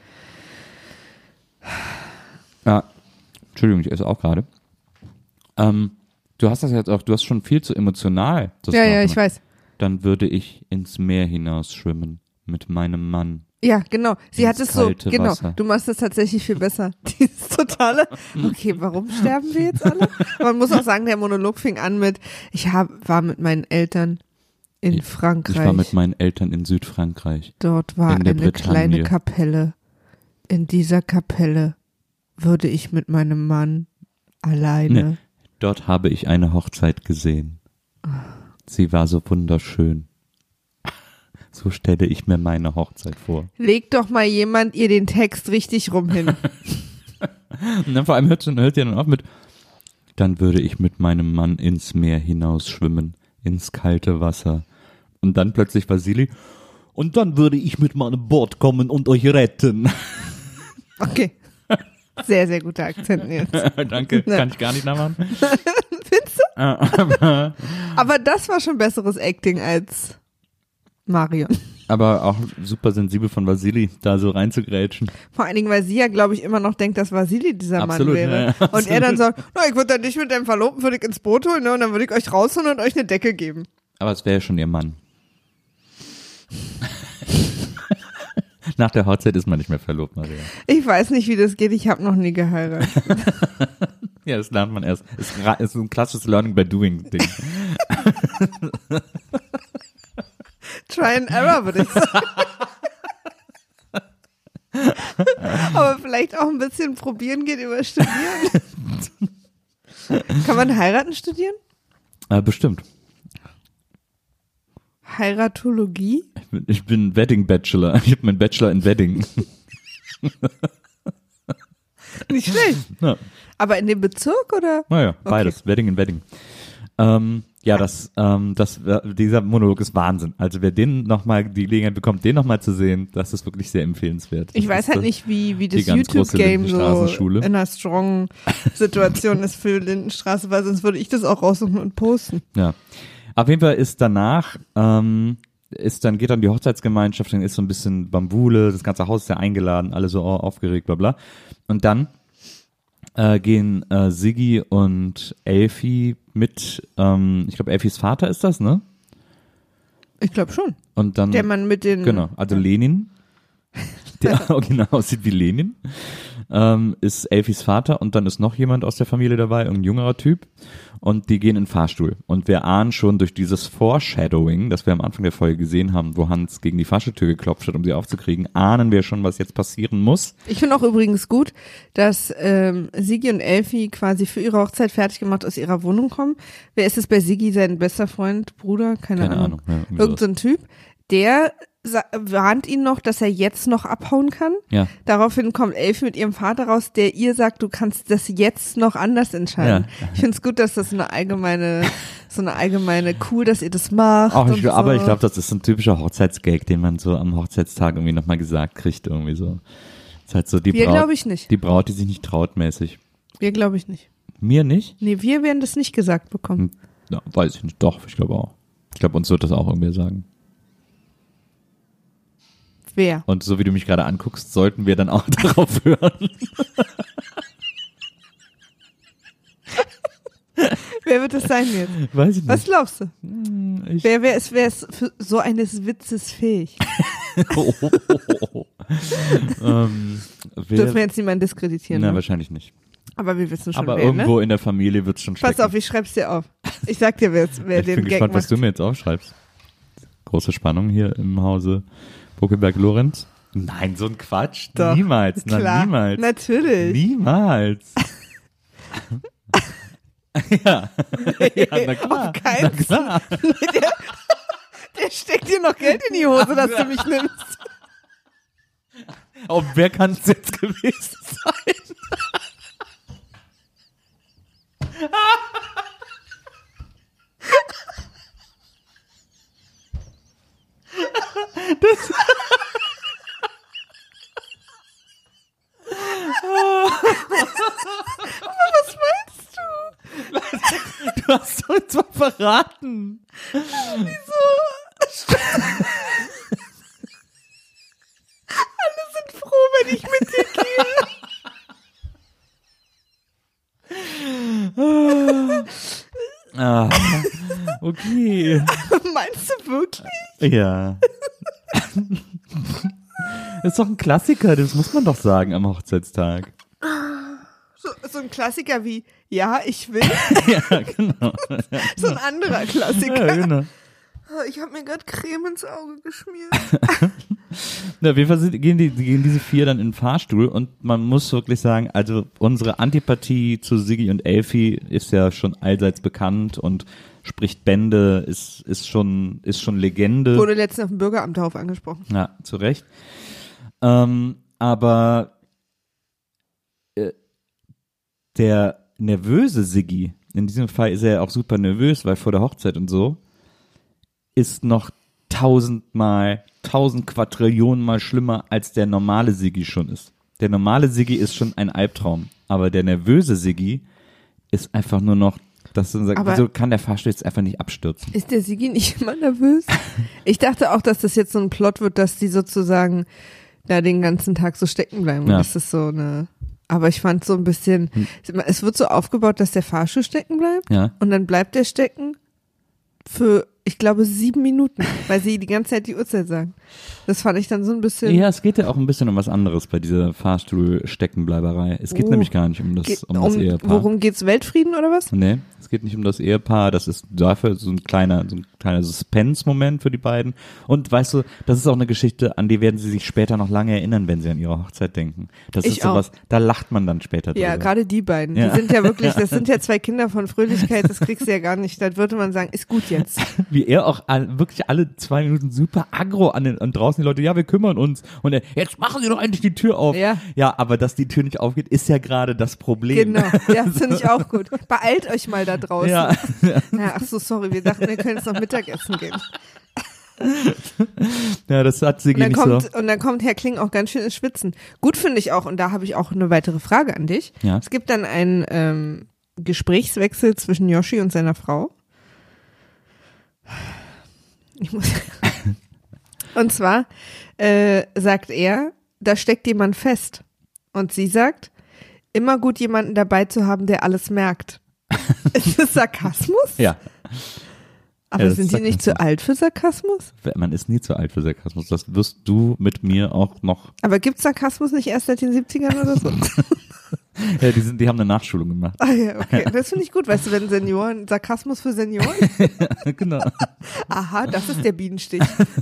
Ja, Entschuldigung, ich esse auch gerade. Ähm, du hast das jetzt auch, du hast schon viel zu emotional. Das Ja, war ja, mal. ich weiß. Dann würde ich ins Meer hinaus schwimmen mit meinem Mann. Ja, genau. Sie Ins hat es so, kalte genau. Wasser. Du machst es tatsächlich viel besser. Dieses totale, okay, warum sterben wir jetzt alle? Aber man muss auch sagen, der Monolog fing an mit, ich hab, war mit meinen Eltern in Ich- Frankreich. Ich war mit meinen Eltern in Südfrankreich. Dort war in der eine Bretagne. kleine Kapelle. In dieser Kapelle würde ich mit meinem Mann alleine. Nee. Dort habe ich eine Hochzeit gesehen. Sie war so wunderschön. So stelle ich mir meine Hochzeit vor. Legt doch mal jemand ihr den Text richtig rum hin. Und dann vor allem hört, hört ihr dann auf mit, dann würde ich mit meinem Mann ins Meer hinaus schwimmen, ins kalte Wasser. Und dann plötzlich Vasili, und dann würde ich mit meinem Boot kommen und euch retten. Okay. Sehr, sehr guter Akzent jetzt. Danke, Ja. kann ich gar nicht nachmachen. Findest du? aber, Aber das war schon besseres Acting als Marion. aber auch super sensibel von Vasili, da so reinzugrätschen. Vor allen Dingen, weil sie ja, glaube ich, immer noch denkt, dass Vasili dieser Absolut, Mann wäre. ja, ja, und er dann sagt, na, ich würde dann dich mit deinem Verlobten würde ich ins Boot holen, ne, und dann würde ich euch rausholen und euch eine Decke geben. Aber es wäre ja schon ihr Mann. Nach der Hochzeit ist man nicht mehr verlobt, Maria. Ich weiß nicht, wie das geht, ich habe noch nie geheiratet. Ja, das lernt man erst. Ist, ra- ist so ein klassisches Learning by Doing Ding. Try and error, würde ich sagen. Aber vielleicht auch ein bisschen probieren geht über Studieren. Kann man heiraten studieren? Äh, bestimmt. Heiratologie? Ich bin, ich bin Wedding Bachelor. Ich habe meinen Bachelor in Wedding. Nicht schlecht. Ja. Aber in dem Bezirk oder? Naja, beides. Wedding in Wedding. Ähm, ja, das, ähm, das, dieser Monolog ist Wahnsinn. Also wer den nochmal, die Gelegenheit bekommt, den nochmal zu sehen, das ist wirklich sehr empfehlenswert. Ich Das weiß ist halt das- nicht, wie, wie die das ganz große YouTube-Game so Lindenstraßenschule. in einer strong Situation ist für Lindenstraße, weil sonst würde ich das auch raussuchen und posten. Ja. Auf jeden Fall ist danach, ähm, ist dann, geht dann die Hochzeitsgemeinschaft, dann ist so ein bisschen Bambule, das ganze Haus ist ja eingeladen, alle so oh, aufgeregt, bla bla. Und dann äh, gehen äh, Siggi und Elfi mit, ähm, ich glaube Elfis Vater ist das, ne? Ich glaube schon. Und dann, Der Mann mit den. genau, also Lenin, der original aussieht wie Lenin, ähm, ist Elfis Vater und dann ist noch jemand aus der Familie dabei, irgendein jüngerer Typ und die gehen in den Fahrstuhl und wir ahnen schon durch dieses Foreshadowing, das wir am Anfang der Folge gesehen haben, wo Hans gegen die Fahrstuhltür geklopft hat, um sie aufzukriegen, ahnen wir schon, was jetzt passieren muss. Ich finde auch übrigens gut, dass ähm, Siggi und Elfi quasi für ihre Hochzeit fertig gemacht aus ihrer Wohnung kommen. Wer ist es bei Siggi? Sein bester Freund, Bruder? Keine, Keine Ahnung. Ahnung. Ja, irgendwie Irgend so sowas. ein Typ, der sa- warnt ihn noch, dass er jetzt noch abhauen kann. Ja. Daraufhin kommt Elfi mit ihrem Vater raus, der ihr sagt, du kannst das jetzt noch anders entscheiden. Ja. Ich finde es gut, dass das so eine allgemeine, so eine allgemeine, cool, dass ihr das macht. Auch und ich, so. aber ich glaube, das ist so ein typischer Hochzeitsgag, den man so am Hochzeitstag irgendwie nochmal gesagt kriegt, irgendwie so. Ist halt so die Wir Braut, glaube ich nicht. die Braut, die sich nicht traut mäßig. Wir glaube ich nicht. Mir nicht? Nee, wir werden das nicht gesagt bekommen. Ja, weiß ich nicht. Doch, ich glaube auch. Ich glaube, uns wird das auch irgendwer sagen. Wer? Und so wie du mich gerade anguckst, sollten wir dann auch darauf hören. Wer wird es sein jetzt? Weiß ich nicht. Was glaubst du? Ich, Wer, wer ist, wer ist für so eines Witzes fähig? oh, oh, oh, oh. ähm, wer, Dürfen wir jetzt niemanden diskreditieren, na, ne? wahrscheinlich nicht. Aber wir wissen schon, Aber wer, irgendwo ne? in der Familie wird es schon stecken. Pass auf, ich schreib's dir auf. Ich sag dir, wer, wer ich den bin Gag gespannt, macht. was du mir jetzt aufschreibst. Große Spannung hier im Hause Buckelberg-Lorenz. Nein, so ein Quatsch. Doch, Niemals. Na, Klar, niemals. natürlich. Niemals. ja. ja, na klar. Auf keinen na klar. der, der steckt dir noch Geld in die Hose, dass du mich nimmst. Oh, wer kann es jetzt gewesen sein? Das Was meinst du? Du hast uns zwar verraten. Wieso? Alle sind froh, wenn ich mit dir gehe. Ah, okay. Meinst du wirklich? Ja. Das ist doch ein Klassiker, das muss man doch sagen am Hochzeitstag. So, so ein Klassiker wie, ja, ich will. Ja, genau. So ein anderer Klassiker. Ja, genau. Ich habe mir gerade Creme ins Auge geschmiert. Na, auf jeden Fall sind, gehen, die, gehen diese vier dann in den Fahrstuhl und man muss wirklich sagen, also unsere Antipathie zu Siggi und Elfi ist ja schon allseits bekannt und spricht Bände, ist, ist schon, ist schon Legende. Wurde letztens auf dem Bürgeramt darauf angesprochen. Ja, zu Recht. Ähm, aber äh, der nervöse Siggi, in diesem Fall ist er ja auch super nervös, weil vor der Hochzeit und so, ist noch tausendmal, tausend Quadrillionen mal schlimmer, als der normale Siggi schon ist. Der normale Siggi ist schon ein Albtraum, aber der nervöse Siggi ist einfach nur noch, dass du sagst, Aber wieso kann der Fahrstuhl jetzt einfach nicht abstürzen? ist der Siggi nicht immer nervös? Ich dachte auch, dass das jetzt so ein Plot wird, dass die sozusagen da den ganzen Tag so stecken bleiben. Ja. Das ist so eine, aber ich fand so ein bisschen, hm. es wird so aufgebaut, dass der Fahrstuhl stecken bleibt Ja. und dann bleibt der stecken für, ich glaube, sieben Minuten, weil sie die ganze Zeit die Uhrzeit sagen. Das fand ich dann so ein bisschen. Ja, es geht ja auch ein bisschen um was anderes bei dieser Fahrstuhl-Steckenbleiberei. Es geht Oh. nämlich gar nicht um das, Geht, um das um, Ehepaar. worum geht's? Weltfrieden oder was? Nee, es geht nicht um das Ehepaar, das ist dafür so ein kleiner, so ein kleiner Suspense-Moment für die beiden. Und weißt du, das ist auch eine Geschichte, an die werden sie sich später noch lange erinnern, wenn sie an ihre Hochzeit denken. Das Ich ist sowas, da lacht man dann später drüber. Ja, gerade die beiden. Ja. Die sind ja wirklich, das sind ja zwei Kinder von Fröhlichkeit, das kriegst du ja gar nicht. Da würde man sagen, ist gut jetzt. Wie er auch all, wirklich alle zwei Minuten super aggro an den, und draußen die Leute, ja, wir kümmern uns. Und er, jetzt machen Sie doch endlich die Tür auf. Ja. Ja, aber dass die Tür nicht aufgeht, ist ja gerade das Problem. Genau, ja, finde ich auch gut. Beeilt euch mal da draußen. Ja. Ja, ach so, sorry, wir dachten, wir können jetzt noch Mittagessen gehen. Ja, das hat sie Und dann, nicht kommt, so. und dann kommt Herr Kling auch ganz schön ins Schwitzen. Gut finde ich auch, und da habe ich auch eine weitere Frage an dich. Ja. Es gibt dann einen ähm, Gesprächswechsel zwischen Yoshi und seiner Frau. Ich muss und zwar äh, sagt er, da steckt jemand fest. Und sie sagt, immer gut jemanden dabei zu haben, der alles merkt. Ist das Sarkasmus? Ja. Aber Ja, das sind ist die nicht zu alt für Sarkasmus? Man ist nie zu alt für Sarkasmus. Das wirst du mit mir auch noch. Aber gibt Sarkasmus nicht erst seit den siebzigern oder so? Ja, die, sind, die haben eine Nachschulung gemacht. Ah ja, okay. Das finde ich gut, weißt du, wenn Senioren, Sarkasmus für Senioren? Genau. Aha, das ist der Bienenstich.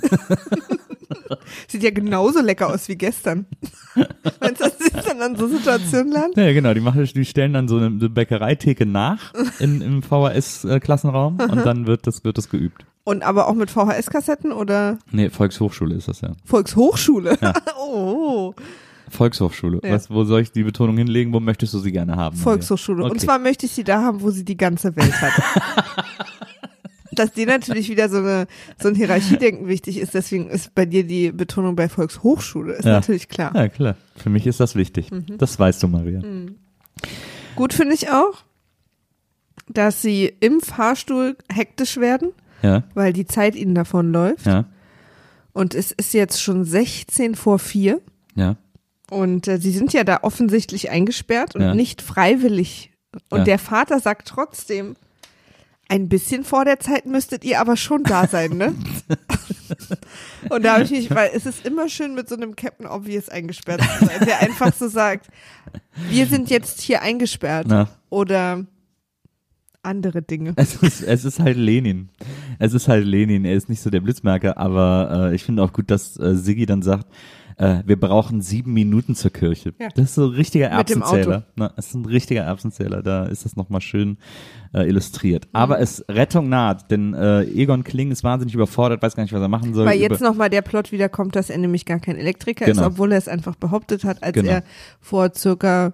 Sieht ja genauso lecker aus wie gestern. Meinst du, das ist dann an so Situationen lernen? Ja, genau. Die, machen, die stellen dann so eine, eine Bäckereitheke nach in, im V H S-Klassenraum und dann wird das, wird das geübt. Und aber auch mit V H S-Kassetten oder Nee, Volkshochschule ist das ja. Volkshochschule? Ja. Oh. Volkshochschule. Ja. Was, wo soll ich die Betonung hinlegen? Wo möchtest du sie gerne haben? Volkshochschule. Okay. Und zwar möchte ich sie da haben, wo sie die ganze Welt hat. Dass dir natürlich wieder so eine so ein Hierarchiedenken wichtig ist, deswegen ist bei dir die Betonung bei Volkshochschule, ist Ja. natürlich klar. Ja, klar. Für mich ist das wichtig. Mhm. Das weißt du, Maria. Mhm. Gut finde ich auch, dass sie im Fahrstuhl hektisch werden, Ja, weil die Zeit ihnen davonläuft. ja, Und es ist jetzt schon sechzehn vor vier ja. und äh, sie sind ja da offensichtlich eingesperrt und Ja. nicht freiwillig. Und Ja. der Vater sagt trotzdem, ein bisschen vor der Zeit müsstet ihr aber schon da sein, ne? Und da habe ich mich, weil es ist immer schön mit so einem Captain Obvious eingesperrt zu sein, der einfach so sagt, wir sind jetzt hier eingesperrt Na. oder andere Dinge. Es ist, es ist halt Lenin. Es ist halt Lenin. Er ist nicht so der Blitzmerker, aber äh, ich finde auch gut, dass äh, Siggi dann sagt, äh, wir brauchen sieben Minuten zur Kirche. Ja. Das ist so ein richtiger Mit dem Erbsenzähler. Auto. Na, das ist ein richtiger Erbsenzähler. Da ist das nochmal schön äh, illustriert. Aber es Rettung naht, denn äh, Egon Kling ist wahnsinnig überfordert, weiß gar nicht, was er machen soll. Weil jetzt Über- nochmal der Plot wieder kommt, dass er nämlich gar kein Elektriker Genau. ist, obwohl er es einfach behauptet hat, als Genau. er vor circa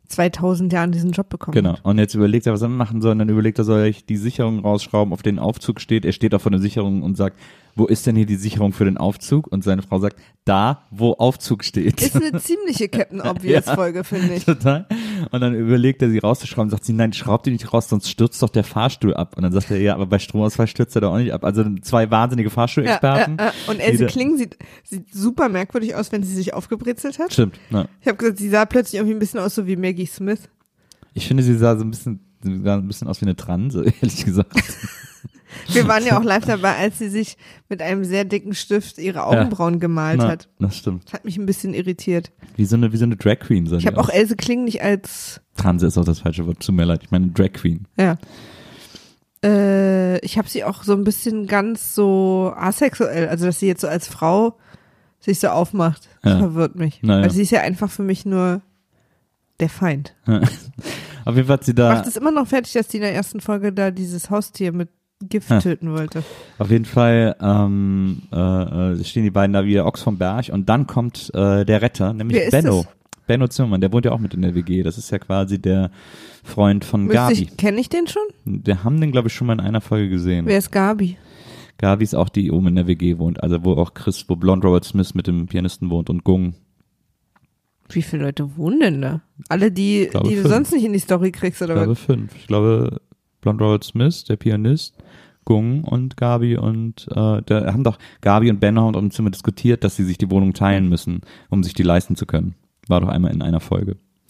zweitausend Jahren diesen Job bekommen Genau. hat. Und jetzt überlegt er, was er machen soll. Und dann überlegt er, soll er die Sicherung rausschrauben, auf den Aufzug steht. Er steht auch vor der Sicherung und sagt, wo ist denn hier die Sicherung für den Aufzug? Und seine Frau sagt, da, wo Aufzug steht. Ist eine ziemliche Captain Obvious Ja. Folge, finde ich. Total. Und dann überlegt er, sie rauszuschrauben, sagt sie, nein, schraub die nicht raus, sonst stürzt doch der Fahrstuhl ab. Und dann sagt er, ja, aber bei Stromausfall stürzt er doch auch nicht ab. Also zwei wahnsinnige Ja, Fahrstuhlexperten. ja, ja. Und die Else da- Kling sieht, sieht super merkwürdig aus, wenn sie sich aufgebrezelt hat. Stimmt. Ja. Ich habe gesagt, sie sah plötzlich irgendwie ein bisschen aus so wie Maggie Smith. Ich finde, sie sah so ein bisschen, sie sah ein bisschen aus wie eine Transe, ehrlich gesagt. Wir waren ja auch live dabei, als sie sich mit einem sehr dicken Stift ihre Augenbrauen gemalt Na, hat. das stimmt. Das hat mich ein bisschen irritiert. Wie so eine, wie so eine Drag Queen. sah Ich die habe auch aus. Else Kling nicht als, Transe ist auch das falsche Wort, tut mir leid. Ich meine Drag Queen. ja. Äh, ich habe sie auch so ein bisschen ganz so asexuell, also dass sie jetzt so als Frau sich so aufmacht. Das Ja. verwirrt mich. Naja. Also sie ist ja einfach für mich nur der Feind. Auf jeden Fall hat sie da, Macht es immer noch fertig, dass die in der ersten Folge da dieses Haustier mit Gift Ja. töten wollte. auf jeden Fall ähm, äh, äh, stehen die beiden da wie der Ochs vom Berg und dann kommt äh, der Retter, nämlich Wer ist Benno. das? Benno Zimmermann, der wohnt ja auch mit in der W G. Das ist ja quasi der Freund von Müsste Gabi. ich, kenne ich den schon? Wir haben den, glaube ich, schon mal in einer Folge gesehen. Wer ist Gabi? Gabi ist auch die, die oben in der W G wohnt, also wo auch Chris, wo Blonde Robert Smith mit dem Pianisten wohnt und Gung. Wie viele Leute wohnen denn da? Alle, die, glaube, die du fünf. sonst nicht in die Story kriegst, Ich oder glaube was? fünf. Ich glaube Blonde Robert Smith, der Pianist, Gung und Gabi und äh, da haben doch Gabi und Benno haben im Zimmer diskutiert, dass sie sich die Wohnung teilen müssen, um sich die leisten zu können. War doch einmal in einer Folge.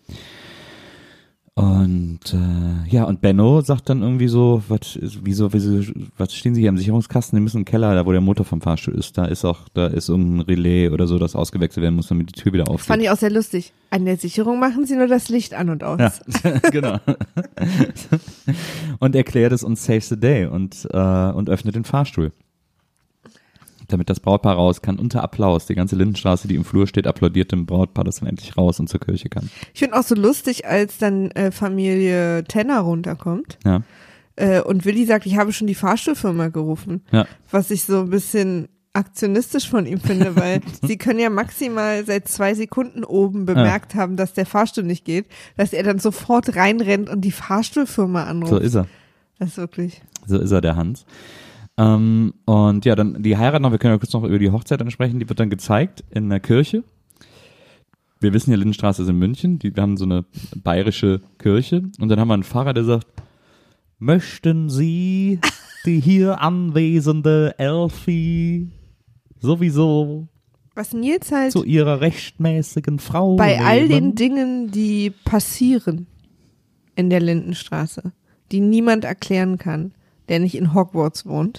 Und äh, ja, und Benno sagt dann irgendwie so, was ist, wieso, wieso, was stehen Sie hier im Sicherungskasten? Die müssen im Keller, da wo der Motor vom Fahrstuhl ist. Da ist auch, da ist irgendein Relais oder so, das ausgewechselt werden muss, damit die Tür wieder Das aufgeht. fand ich auch sehr lustig. An der Sicherung machen sie nur das Licht an und aus. Ja, genau. Und erklärt es uns Saves the Day und, äh, und öffnet den Fahrstuhl. Damit das Brautpaar raus kann, unter Applaus. Die ganze Lindenstraße, die im Flur steht, applaudiert dem Brautpaar, das dann endlich raus und zur Kirche kann. Ich finde auch so lustig, als dann äh, Familie Tenner runterkommt Ja, äh, und Willi sagt, ich habe schon die Fahrstuhlfirma gerufen. ja, Was ich so ein bisschen aktionistisch von ihm finde, weil sie können ja maximal seit zwei Sekunden oben bemerkt haben, dass der Fahrstuhl nicht geht, dass er dann sofort reinrennt und die Fahrstuhlfirma anruft. so ist er. Das ist wirklich. So ist er, der Hans. Ähm, und ja, dann die Heirat noch, wir können ja kurz noch über die Hochzeit dann sprechen, die wird dann gezeigt in der Kirche. Wir wissen ja, Lindenstraße ist in München, die, wir haben so eine bayerische Kirche und dann haben wir einen Pfarrer, der sagt, möchten Sie die hier anwesende Elfie sowieso Was Nils halt zu ihrer rechtmäßigen Frau bei all den nehmen? Dingen, die passieren in der Lindenstraße, die niemand erklären kann, der nicht in Hogwarts wohnt,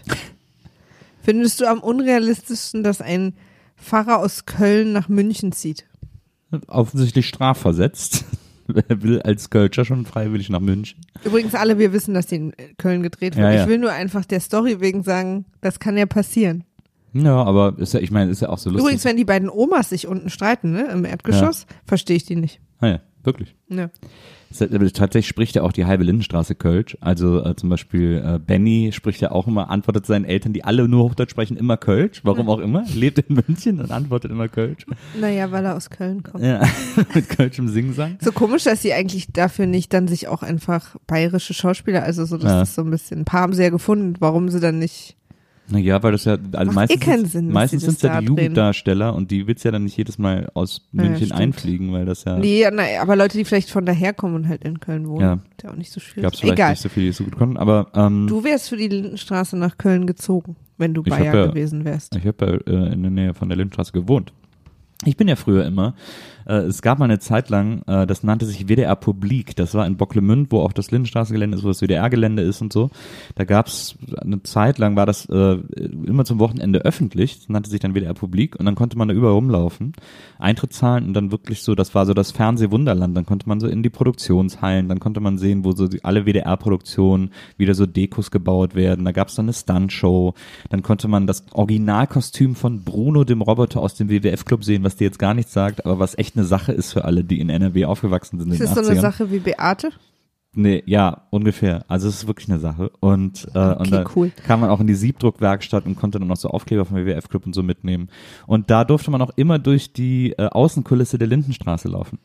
findest du am unrealistischsten, dass ein Pfarrer aus Köln nach München zieht? Offensichtlich strafversetzt. Wer will als Kölscher schon freiwillig nach München? Übrigens alle, wir wissen, dass die in Köln gedreht wird. Ja, ja. Ich will nur einfach der Story wegen sagen, das kann ja passieren. Ja, aber ist ja, ich meine, ist ja auch so lustig. Übrigens, wenn die beiden Omas sich unten streiten, ne, im Erdgeschoss, verstehe ich die nicht. Ah ja, wirklich. Ja. Es hat- aber Tatsächlich spricht ja auch die halbe Lindenstraße Kölsch. Also äh, zum Beispiel äh, Benny spricht ja auch immer, antwortet seinen Eltern, die alle nur Hochdeutsch sprechen, immer Kölsch. Warum auch immer. Lebt in München und antwortet immer Kölsch. Naja, weil er aus Köln kommt. Ja, mit Kölsch im Singsang. So komisch, dass sie eigentlich dafür nicht dann sich auch einfach bayerische Schauspieler, also so, das Ja. ist so ein bisschen, ein paar haben sie ja gefunden, warum sie dann nicht, Naja, weil das ja, also Macht meistens, eh keinen Sinn, dass meistens sie das sind es ja da die drehen. Jugenddarsteller und die willst ja dann nicht jedes Mal aus Ja, ja, München stimmt. einfliegen, weil das ja, nee, na, aber Leute, die vielleicht von daher kommen und halt in Köln wohnen, Ja. ist ja auch nicht so schwierig. gab es vielleicht Egal, nicht so viele, die so gut konnten, aber ähm, du wärst für die Lindenstraße nach Köln gezogen, wenn du Ich hab Bayer ja- gewesen wärst. ich habe ja äh, in der Nähe von der Lindenstraße gewohnt. Ich bin ja früher immer, äh, es gab mal eine Zeit lang, äh, das nannte sich W D R Publik, das war in Bocklemünd, wo auch das Lindenstraßengelände ist, wo das W D R-Gelände ist und so. Da gab's eine Zeit lang, war das äh, immer zum Wochenende öffentlich, das nannte sich dann W D R Publik und dann konnte man da überall rumlaufen, Eintritt zahlen und dann wirklich so, das war so das Fernsehwunderland, dann konnte man so in die Produktionshallen, dann konnte man sehen, wo so die, alle W D R-Produktionen wieder so Dekos gebaut werden, da gab's dann eine Stuntshow, dann konnte man das Originalkostüm von Bruno, dem Roboter aus dem W W F-Club sehen, was dir jetzt gar nichts sagt, aber was echt eine Sache ist für alle, die in N R W aufgewachsen sind in Ist den das so achtzigern. eine Sache wie Beate? Nee, ja, ungefähr. Also es ist wirklich eine Sache. Und, äh, und da cool. kam man auch in die Siebdruckwerkstatt und konnte dann noch so Aufkleber vom W W F-Club und so mitnehmen. Und da durfte man auch immer durch die äh, Außenkulisse der Lindenstraße laufen.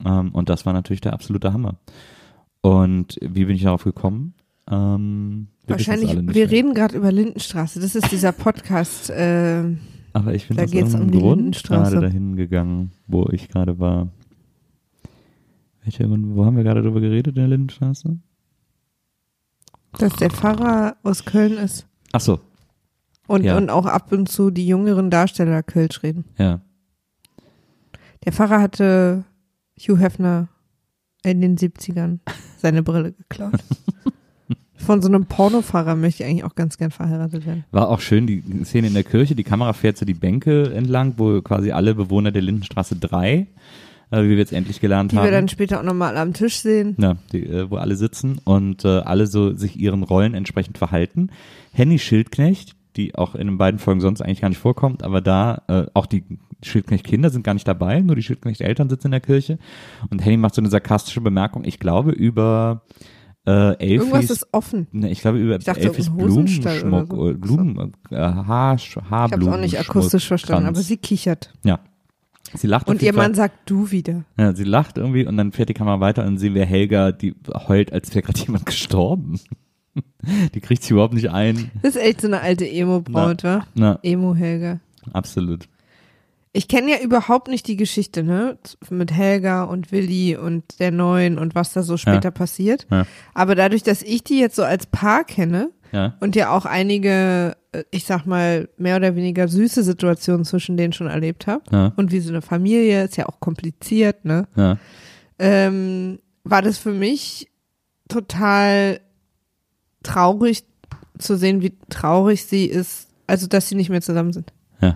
Ähm, und das war natürlich der absolute Hammer. Und wie bin ich darauf gekommen? Ähm, wir Wahrscheinlich, wissen's alle nicht wir mehr. reden gerade über Lindenstraße. Das ist dieser Podcast. Äh, Aber ich bin da aus geht's irgendeinem um die Grund Lindenstraße. gerade dahin gegangen, wo ich gerade war. Welcher Grund, wo haben wir gerade drüber geredet in der Lindenstraße? dass der Pfarrer aus Köln ist. Ach so, Und, Ja. und auch ab und zu die jüngeren Darsteller Kölsch reden. ja. Der Pfarrer hatte Hugh Hefner in den siebzigern seine Brille geklaut. Von so einem Pornofahrer möchte ich eigentlich auch ganz gern verheiratet werden. War auch schön, die Szene in der Kirche, die Kamera fährt so die Bänke entlang, wo quasi alle Bewohner der Lindenstraße drei, äh, wie wir jetzt endlich gelernt Die haben. wir dann später auch nochmal am Tisch sehen. Ja, die, äh, wo alle sitzen und äh, alle so sich ihren Rollen entsprechend verhalten. Henny Schildknecht, die auch in den beiden Folgen sonst eigentlich gar nicht vorkommt, aber da äh, auch die Schildknecht-Kinder sind gar nicht dabei, nur die Schildknecht-Eltern sitzen in der Kirche. Und Henny macht so eine sarkastische Bemerkung, ich glaube, über äh, Elfis, Irgendwas ist offen. ne, ich glaube, über Ich dachte, Elfis irgendein Hosenstall oder Blumenschmuck, so. äh, Blumen, äh, Haar, Ich habe es Haarblumen. auch nicht akustisch verstanden, aber sie kichert. Ja. Sie lacht auf Und ihr jeden Fall. Mann sagt du wieder. Ja, sie lacht irgendwie und dann fährt die Kamera weiter und dann sehen wir Helga, die heult, als wäre gerade jemand gestorben. Die kriegt sie überhaupt nicht ein. Das ist echt so eine alte Emo-Braut, wa? Na, Emo-Helga. absolut. Ich kenne ja überhaupt nicht die Geschichte, ne? Mit Helga und Willi und der Neuen und was da so später Ja. passiert. Ja. Aber dadurch, dass ich die jetzt so als Paar kenne Ja. und ja auch einige, äh, ich sag mal, mehr oder weniger süße Situationen zwischen denen schon erlebt habe Ja. und wie so eine Familie, ist ja auch kompliziert, ne? Ja. Ähm, war das für mich total traurig zu sehen, wie traurig sie ist, also dass sie nicht mehr zusammen sind. Ja.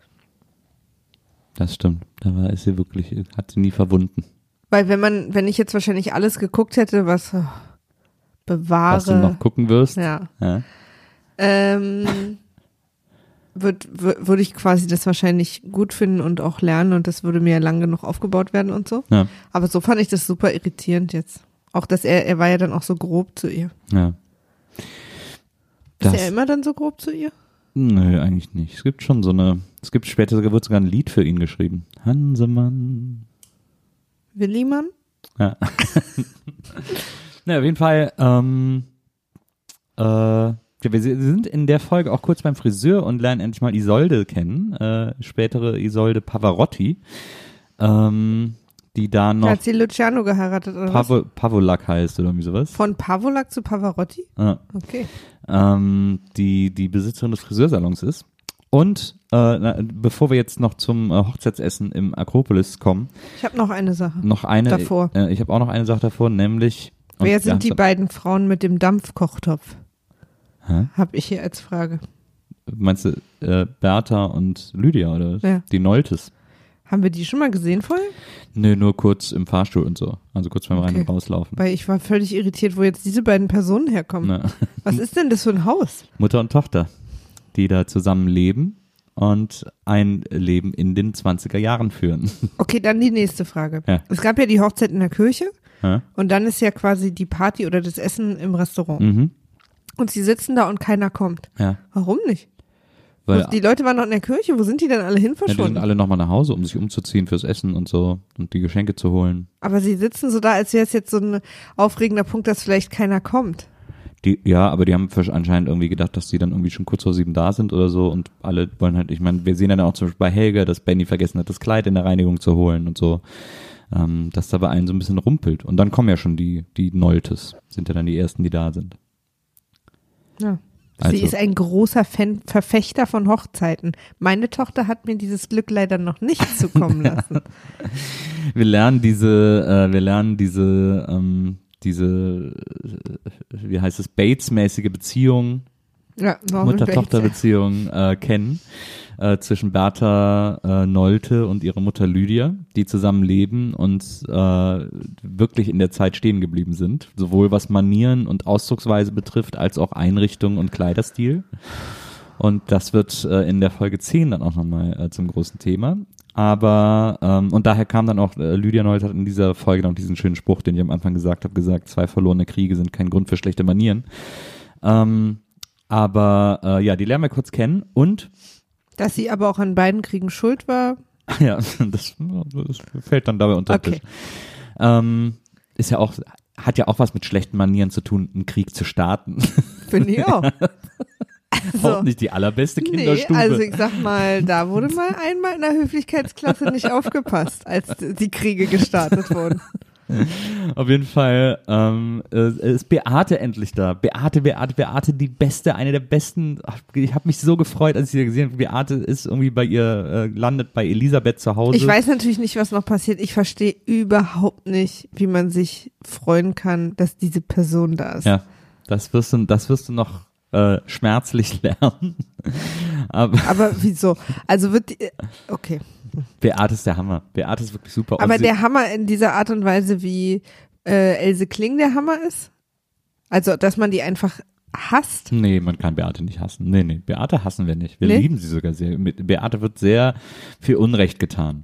Das stimmt. Da war ist sie wirklich, hat sie nie verwunden. Weil wenn man, wenn ich jetzt wahrscheinlich alles geguckt hätte, was oh, bewahre, Was du noch gucken wirst. ja, Ja. ähm, würde würd, würd ich quasi das wahrscheinlich gut finden und auch lernen und das würde mir ja lang genug aufgebaut werden und so. Ja. Aber so fand ich das super irritierend jetzt. Auch, dass er, er war ja dann auch so grob zu ihr. Ja. Ist Das, er immer dann so grob zu ihr? nö, eigentlich nicht. Es gibt schon so eine, es gibt später sogar, wird sogar ein Lied für ihn geschrieben. Hansemann. Willimann? Ja. Na, auf jeden Fall, ähm, äh, ja, wir sind in der Folge auch kurz beim Friseur und lernen endlich mal Isolde kennen, äh, spätere Isolde Pavarotti, ähm, die da noch Hat sie Luciano geheiratet oder was? Pavo, Pavolak heißt oder irgendwie sowas. Von Pavolak zu Pavarotti? Ja. Okay. ähm, die die Besitzerin des Friseursalons ist. Und äh, na, bevor wir jetzt noch zum äh, Hochzeitsessen im Akropolis kommen, Ich habe noch eine Sache. noch eine, Davor. Äh, ich habe auch noch eine Sache davor, nämlich und Wer wir sind die haben's- beiden Frauen mit dem Dampfkochtopf? Hä? Hab ich hier als Frage. Meinst du äh, Bertha und Lydia oder was? Ja. Die Noltes? Haben wir die schon mal gesehen vorher? Nö, nur kurz im Fahrstuhl und so. Also kurz beim Rein- Okay. und Rauslaufen. Weil ich war völlig irritiert, wo jetzt diese beiden Personen herkommen. Na, Was ist denn das für ein Haus? Mutter und Tochter, die da zusammen leben und ein Leben in den zwanziger Jahren führen. Okay, dann die nächste Frage. Ja. Es gab ja die Hochzeit in der Kirche Ja? und dann ist ja quasi die Party oder das Essen im Restaurant. Mhm. Und sie sitzen da und keiner kommt. Ja. Warum nicht? Weil die Leute waren noch in der Kirche, wo sind die denn alle hin ja, die sind verschwunden? alle nochmal nach Hause, um sich umzuziehen fürs Essen und so und die Geschenke zu holen. Aber sie sitzen so da, als wäre es jetzt so ein aufregender Punkt, dass vielleicht keiner kommt. Die, ja, aber die haben für- anscheinend irgendwie gedacht, dass die dann irgendwie schon kurz vor sieben da sind oder so und alle wollen halt, ich meine, wir sehen dann auch zum Beispiel bei Helga, dass Benny vergessen hat, das Kleid in der Reinigung zu holen und so, ähm, dass da bei allen so ein bisschen rumpelt. Und dann kommen ja schon die, die Noltes, sind ja dann die ersten, die da sind. Ja. Also- Sie ist ein großer Fan, Verfechter von Hochzeiten. Meine Tochter hat mir dieses Glück leider noch nicht zukommen lassen. Wir lernen diese, äh, wir lernen diese, ähm, diese, äh, wie heißt es, Bates-mäßige Beziehung, Ja, Norman Bates. Mutter-Tochter-Beziehung äh, kennen äh, zwischen Bertha äh, Nolte und ihrer Mutter Lydia, die zusammen leben und äh, wirklich in der Zeit stehen geblieben sind, sowohl was Manieren und Ausdrucksweise betrifft, als auch Einrichtung und Kleiderstil. Und das wird äh, in der Folge zehn dann auch nochmal äh, zum großen Thema. Aber, ähm, und daher kam dann auch, äh, Lydia Nolte hat in dieser Folge noch diesen schönen Spruch, den ich am Anfang gesagt habe, gesagt, zwei verlorene Kriege sind kein Grund für schlechte Manieren. Ähm, aber äh, ja, die lernen wir kurz kennen und Dass sie aber auch an beiden Kriegen schuld war. ja, das, das fällt dann dabei unter den Okay. Tisch. Ähm, ist ja auch, hat ja auch was mit schlechten Manieren zu tun, einen Krieg zu starten. Finde ich auch. Also, auch nicht die allerbeste Kinderstube. Nee, also ich sag mal, da wurde mal einmal in der Höflichkeitsklasse nicht aufgepasst, als die Kriege gestartet wurden. Auf jeden Fall ähm, ist Beate endlich da. Beate, Beate, Beate, die beste, eine der besten. Ich habe mich so gefreut, als ich sie gesehen habe. Beate ist irgendwie bei ihr, äh, landet bei Elisabeth zu Hause. Ich weiß natürlich nicht, was noch passiert. Ich verstehe überhaupt nicht, wie man sich freuen kann, dass diese Person da ist. Ja, das wirst du, das wirst du noch äh, schmerzlich lernen. Aber, Aber wieso? Also wird die, okay. Beate ist der Hammer. Beate ist wirklich super. Aber und der Hammer in dieser Art und Weise, wie äh, Else Kling der Hammer ist? Also, dass man die einfach hasst? Nee, man kann Beate nicht hassen. Nee, nee, Beate hassen wir nicht. Wir Nee? lieben sie sogar sehr. Mit Beate wird sehr viel Unrecht getan.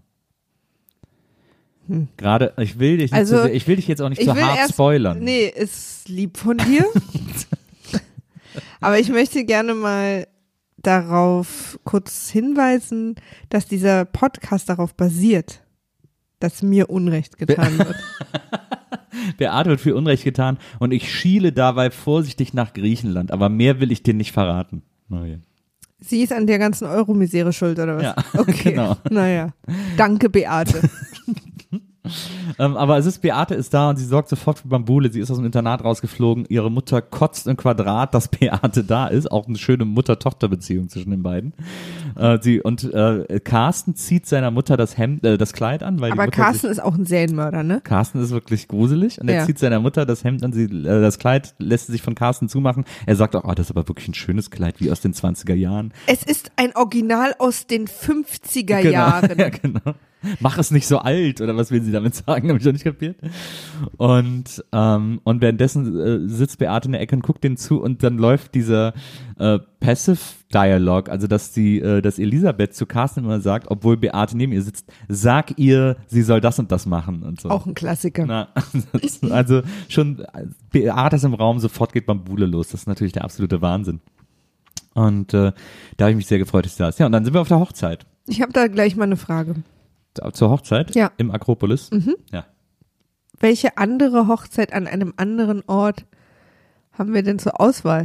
Hm. Gerade, ich will dich nicht Also, zu sehr, ich will dich jetzt auch nicht Ich zu will hart erst, spoilern. Nee, ist lieb von dir. Aber ich möchte gerne mal darauf kurz hinweisen, dass dieser Podcast darauf basiert, dass mir Unrecht getan wird. Beate wird viel Unrecht getan und ich schiele dabei vorsichtig nach Griechenland, aber mehr will ich dir nicht verraten. Okay. Sie ist an der ganzen Euro-Misere schuld, oder was? Ja, okay. genau. Naja. Danke, Beate. Ähm, aber es ist, Beate ist da und sie sorgt sofort für Bambule. Sie ist aus dem Internat rausgeflogen. Ihre Mutter kotzt im Quadrat, dass Beate da ist. Auch eine schöne Mutter-Tochter-Beziehung zwischen den beiden. Äh, sie, und äh, Carsten zieht seiner Mutter das Hemd, äh, das Kleid an. Weil Aber die Mutter Carsten sich, ist auch ein Serienmörder, ne? Carsten ist wirklich gruselig und er Ja. zieht seiner Mutter das Hemd an. Sie, äh, das Kleid lässt sie sich von Carsten zumachen. Er sagt auch, oh, das ist aber wirklich ein schönes Kleid, wie aus den zwanziger Jahren. Es ist ein Original aus den fünfziger Genau, Jahren. ja, genau. Mach es nicht so alt, oder was will sie damit sagen, habe ich noch nicht kapiert. Und, ähm, und währenddessen äh, sitzt Beate in der Ecke und guckt denen zu und dann läuft dieser äh, Passive Dialog, also dass die, äh, dass Elisabeth zu Carsten immer sagt, obwohl Beate neben ihr sitzt, sag ihr, sie soll das und das machen und so. Auch ein Klassiker. Na, das, also schon, Beate ist im Raum, sofort geht Bambule los, das ist natürlich der absolute Wahnsinn. Und äh, da habe ich mich sehr gefreut, dass sie da ist. Ja, und dann sind wir auf der Hochzeit. Ich habe da gleich mal eine Frage. Zur Hochzeit? Ja. Im Akropolis? Mhm. Ja. Welche andere Hochzeit an einem anderen Ort haben wir denn zur Auswahl?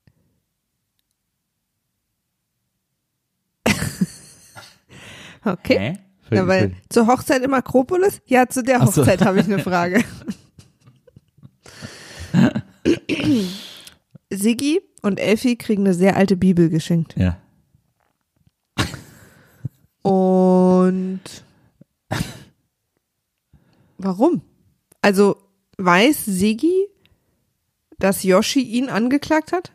Okay. Hä? Ja, weil zur Hochzeit im Akropolis? Ja, zu der Ach so. Hochzeit habe ich eine Frage. Siggi und Elfi kriegen eine sehr alte Bibel geschenkt. Ja. Und warum? Also weiß Siggi, dass Yoshi ihn angeklagt hat?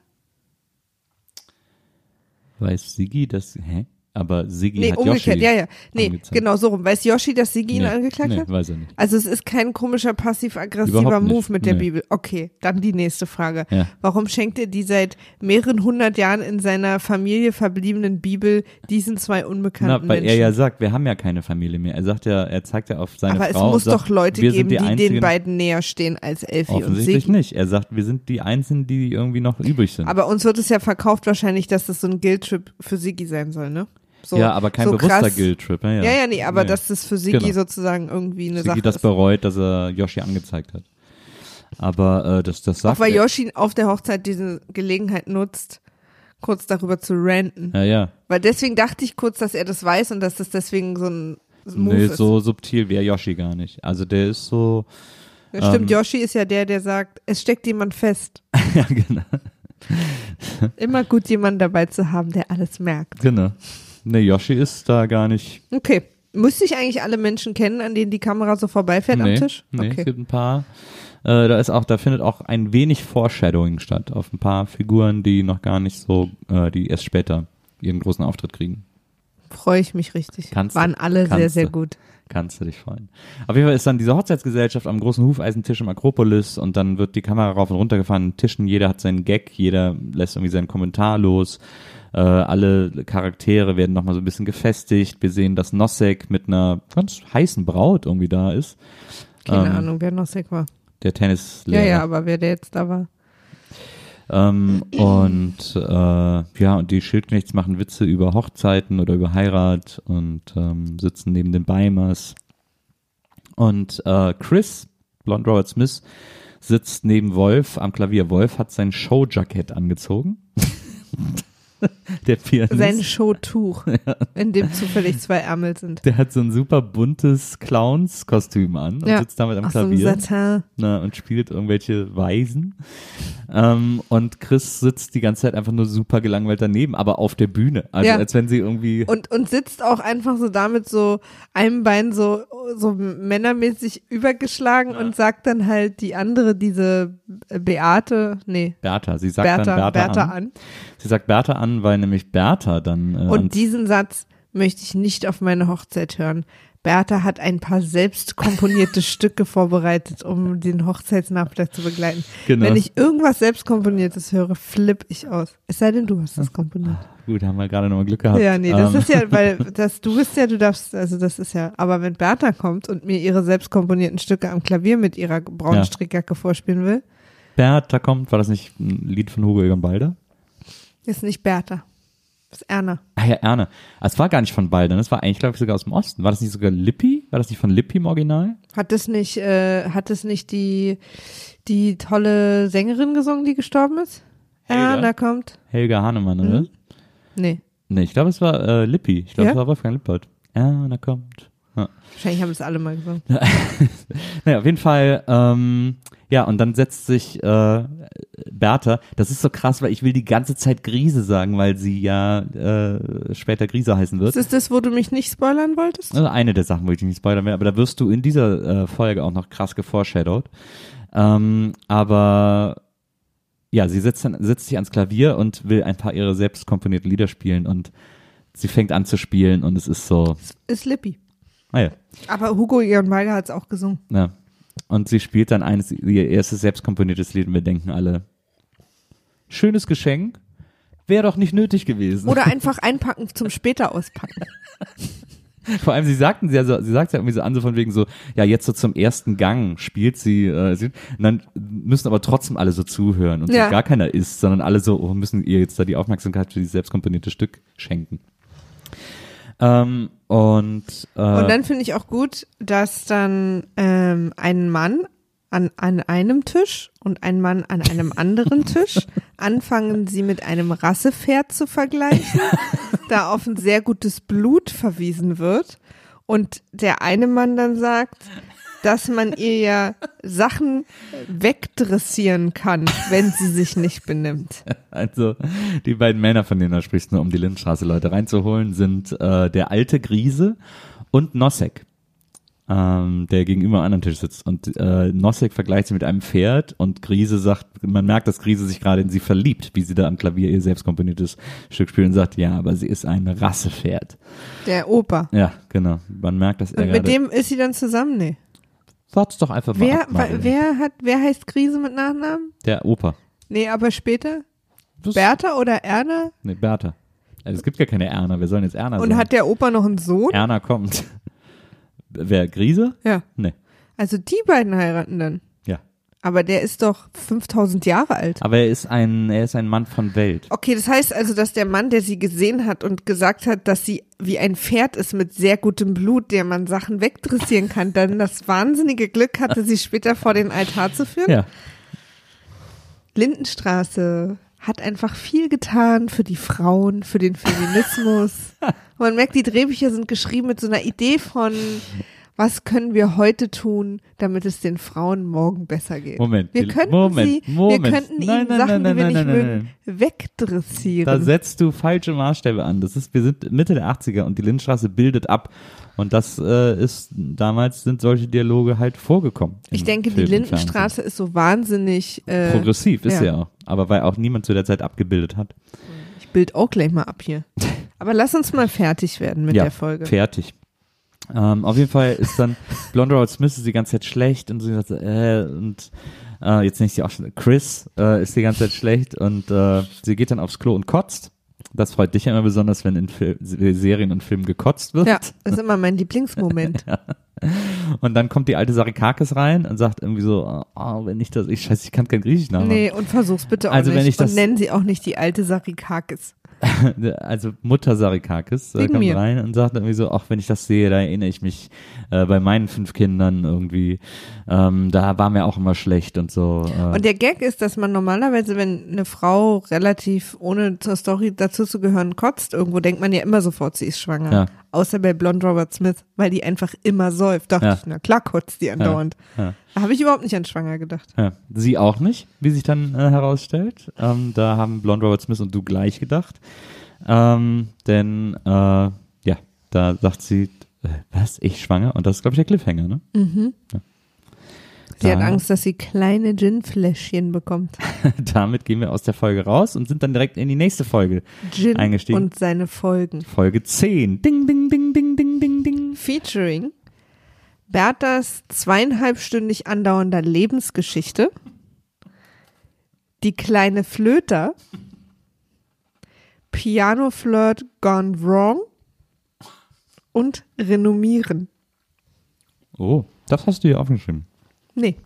Weiß Siggi, dass, hä? Aber Siggi Nee, hat umgekehrt, Yoshi ja, ja. Nee, angezeigt. genau so rum. Weiß Yoshi, dass Siggi ihn Nee, angeklagt nee, hat? weiß er nicht. Also es ist kein komischer passiv-aggressiver Überhaupt nicht. Move mit der Nee. Bibel. Okay, dann die nächste Frage. Ja. Warum schenkt er die seit mehreren hundert Jahren in seiner Familie verbliebenen Bibel diesen zwei unbekannten Na, weil Menschen? er ja sagt, wir haben ja keine Familie mehr. Er sagt ja, er zeigt ja auf seine Aber Frau. es muss und sagt, doch Leute wir geben, sind die, die, den einzigen, beiden näher stehen als Elfi und offensichtlich Siggi. nicht. Er sagt, wir sind die Einzigen, die irgendwie noch übrig sind. Aber uns wird es ja verkauft wahrscheinlich, dass das so ein Guilt-Trip für Siggi sein soll, ne? So, ja, aber kein so bewusster krass. Guilt-Trip. Ja, ja. Ja, ja, nee, aber Nee. dass das für Siggi Genau. sozusagen irgendwie eine Siggi Sache das ist. bereut, dass er Yoshi angezeigt hat. Aber äh, das, das sagt Auch weil er. Yoshi auf der Hochzeit diese Gelegenheit nutzt, kurz darüber zu ranten. Ja, ja. Weil deswegen dachte ich kurz, dass er das weiß und dass das deswegen so ein Move Nee, ist. so subtil wäre Yoshi gar nicht. Also der ist so, Ja, stimmt, ähm, Yoshi ist ja der, der sagt, es steckt jemand fest. ja genau, Immer gut, jemanden dabei zu haben, der alles merkt. genau. Nee, Yoshi ist da gar nicht. Okay. Müsste ich eigentlich alle Menschen kennen, an denen die Kamera so vorbeifährt nee, am Tisch? nee, es Okay. gibt ein paar. Äh, da ist auch, da findet auch ein wenig Foreshadowing statt auf ein paar Figuren, die noch gar nicht so, äh, die erst später ihren großen Auftritt kriegen. Freue ich mich richtig. Kannst du, Waren alle sehr, kannst sehr du. gut. Kannst du dich freuen. Auf jeden Fall ist dann diese Hochzeitsgesellschaft am großen Hufeisentisch im Akropolis und dann wird die Kamera rauf und runter gefahren, Tischen, jeder hat seinen Gag, jeder lässt irgendwie seinen Kommentar los. Äh, alle Charaktere werden nochmal so ein bisschen gefestigt. Wir sehen, dass Nosek mit einer ganz heißen Braut irgendwie da ist. Keine Ähm, Ahnung, wer Nosek war. Der Tennislehrer. Ja, ja, aber wer der jetzt da war. Ähm, und äh, ja, und die Schildknechts machen Witze über Hochzeiten oder über Heirat und ähm, sitzen neben den Beimers. Und äh, Chris, Blonde Robert Smith, sitzt neben Wolf am Klavier. Wolf hat sein Showjacket angezogen. Der Pianist. Sein Showtuch, ja. In dem zufällig zwei Ärmel sind. Der hat so ein super buntes Clowns-Kostüm an und ja. sitzt damit am Ach, Klavier so ein na, und spielt irgendwelche Weisen. Ähm, und Chris sitzt die ganze Zeit einfach nur super gelangweilt daneben, aber auf der Bühne. Also ja. als wenn sie irgendwie... Und, und sitzt auch einfach so damit so einem Bein so, so männermäßig übergeschlagen ja. und sagt dann halt die andere, diese Beate, nee. Bertha, sie sagt Bertha, dann Bertha, Bertha an. an. Sie sagt Bertha an, weil nämlich Bertha dann... Äh, und diesen Satz möchte ich nicht auf meine Hochzeit hören. Bertha hat ein paar selbst komponierte Stücke vorbereitet, um den Hochzeitsnachmittag zu begleiten. Genau. Wenn ich irgendwas selbst komponiertes höre, flippe ich aus. Es sei denn, du hast das komponiert. Gut, haben wir gerade nochmal Glück gehabt. Ja, nee, das ähm. ist ja, weil das, du bist ja, du darfst, also das ist ja, aber wenn Bertha kommt und mir ihre selbst komponierten Stücke am Klavier mit ihrer braunen ja. Strickjacke vorspielen will. Bertha kommt, war das nicht ein Lied von Hugo Egon Balder? Ist nicht Bertha. Das ist Erna. Ah ja, Erna. Es war gar nicht von Balder, das war eigentlich, glaube ich, sogar aus dem Osten. War das nicht sogar Lippi? War das nicht von Lippi im Original? Hat das nicht, äh, hat das nicht die, die tolle Sängerin gesungen, die gestorben ist? Helga? Erna kommt. Helga Hahnemann, Mhm. oder? Nee. Nee, ich glaube, es war äh, Lippi. Ich glaube, Ja? es war Wolfgang Lippert. Erna kommt. Ja. Wahrscheinlich haben es alle mal gesungen. Naja, auf jeden Fall, ähm, ja, und dann setzt sich äh, Bertha, das ist so krass, weil ich will die ganze Zeit Grise sagen, weil sie ja äh, später Grise heißen wird. Ist das das, wo du mich nicht spoilern wolltest? Also eine der Sachen, wo ich dich nicht spoilern will, aber da wirst du in dieser äh, Folge auch noch krass geforeshadowed. Ähm, aber ja, sie sitzt, dann, sitzt sich ans Klavier und will ein paar ihre selbst komponierten Lieder spielen und sie fängt an zu spielen und es ist so. Ist Lippi. Ah ja. Aber Hugo Egon Balder hat es auch gesungen. Ja. Und sie spielt dann eines, ihr erstes selbst komponiertes Lied und wir denken alle, schönes Geschenk, wäre doch nicht nötig gewesen. Oder einfach einpacken zum später auspacken. Vor allem, sie sagten sie, also, sie sagt ja irgendwie so an, so von wegen so, ja, jetzt so zum ersten Gang spielt sie, äh, sie und dann müssen aber trotzdem alle so zuhören und ja. so gar keiner ist, sondern alle so, oh, müssen ihr jetzt da die Aufmerksamkeit für dieses selbstkomponierte Stück schenken. Ähm, und, äh, und dann finde ich auch gut, dass dann ähm, ein Mann an, an einem Tisch und ein Mann an einem anderen Tisch anfangen, sie mit einem Rassepferd zu vergleichen, da auf ein sehr gutes Blut verwiesen wird und der eine Mann dann sagt, dass man ihr ja Sachen wegdressieren kann, wenn sie sich nicht benimmt. Also die beiden Männer, von denen du sprichst, nur um die Lindenstraße Leute reinzuholen, sind äh, der alte Grise und Nosek, ähm, der gegenüber am anderen Tisch sitzt. Und äh, Nosek vergleicht sie mit einem Pferd und Grise sagt, man merkt, dass Grise sich gerade in sie verliebt, wie sie da am Klavier ihr selbst komponiertes Stück spielt und sagt, ja, aber sie ist ein Rassepferd. Der Opa. Ja, genau. Man merkt, dass er Und mit dem ist sie dann zusammen? Nee. Wart's doch einfach mal Wer, ab, Mario. wer hat, wer heißt Grise mit Nachnamen? Der Opa. Nee, aber später? Das, Bertha oder Erna? Nee, Bertha. Also es gibt gar keine Erna, wir sollen jetzt Erna Und sagen. hat der Opa noch einen Sohn? Erna kommt. Wer, Grise? Ja. Nee. Also die beiden heiraten dann. Ja. Aber der ist doch fünftausend Jahre alt. Aber er ist ein, er ist ein Mann von Welt. Okay, das heißt also, dass der Mann, der sie gesehen hat und gesagt hat, dass sie wie ein Pferd ist mit sehr gutem Blut, der man Sachen wegdressieren kann, dann das wahnsinnige Glück hatte, sie später vor den Altar zu führen? Ja. Lindenstraße hat einfach viel getan für die Frauen, für den Feminismus. Und man merkt, die Drehbücher sind geschrieben mit so einer Idee von, was können wir heute tun, damit es den Frauen morgen besser geht. Moment. Wir könnten Moment, sie, Moment. wir könnten Nein, ihnen nein, Sachen, nein, die wir nein, nicht nein, mögen, nein, wegdressieren. Da setzt du falsche Maßstäbe an. Das ist, wir sind Mitte der achtziger und die Lindenstraße bildet ab. Und das äh, ist, damals sind solche Dialoge halt vorgekommen. Ich denke, die Lindenstraße ist so wahnsinnig äh, progressiv, ist ja. sie auch. Aber weil auch niemand zu der Zeit abgebildet hat. Ich bild auch gleich mal ab hier. Aber lass uns mal fertig werden mit ja, der Folge. Fertig. Ähm, auf jeden Fall ist dann Blonde Robert Smith ist die ganze Zeit schlecht und sie sagt, äh, und äh, jetzt nicht sie auch schon, Chris äh, ist die ganze Zeit schlecht und äh, sie geht dann aufs Klo und kotzt. Das freut dich ja immer besonders, wenn in Fil- Serien und Filmen gekotzt wird. Ja, das ist immer mein Lieblingsmoment. Ja. Und dann kommt die alte Sarikakis rein und sagt irgendwie so, oh, wenn ich das, ich scheiße, ich kann kein Griechisch nachmachen. Nee, und versuch's bitte auch Also, nicht. wenn ich das- und nennen sie auch nicht die alte Sarikakis. also Mutter Sarikakis äh, Wegen kommt mir. rein und sagt irgendwie so, ach, wenn ich das sehe, da erinnere ich mich äh, bei meinen fünf Kindern irgendwie, ähm, da war mir auch immer schlecht und so. Äh. Und der Gag ist, dass man normalerweise, wenn eine Frau relativ ohne zur Story dazu zu gehören kotzt, irgendwo denkt man ja immer sofort, sie ist schwanger. Ja. Außer bei Blonde Robert Smith, weil die einfach immer säuft. Dachte Ja. ich, na klar kotzt die andauernd. Ja. Da habe ich überhaupt nicht an schwanger gedacht. Ja. Sie auch nicht, wie sich dann äh, herausstellt. Ähm, da haben Blonde Robert Smith und du gleich gedacht. Ähm, denn, äh, ja, da sagt sie, äh, was, ich schwanger? Und das ist, glaube ich, der Cliffhanger, ne? Mhm. Ja. Sie Da- hat Angst, dass sie kleine Gin-Fläschchen bekommt. Damit gehen wir aus der Folge raus und sind dann direkt in die nächste Folge Gin eingestiegen. und seine Folgen. Folge zehn. Ding, ding, ding, ding, ding, ding, ding. Featuring Berthas zweieinhalbstündig andauernder Lebensgeschichte, die kleine Flöter, Piano-Flirt gone wrong und Renommieren. Oh, das hast du hier aufgeschrieben. Nee.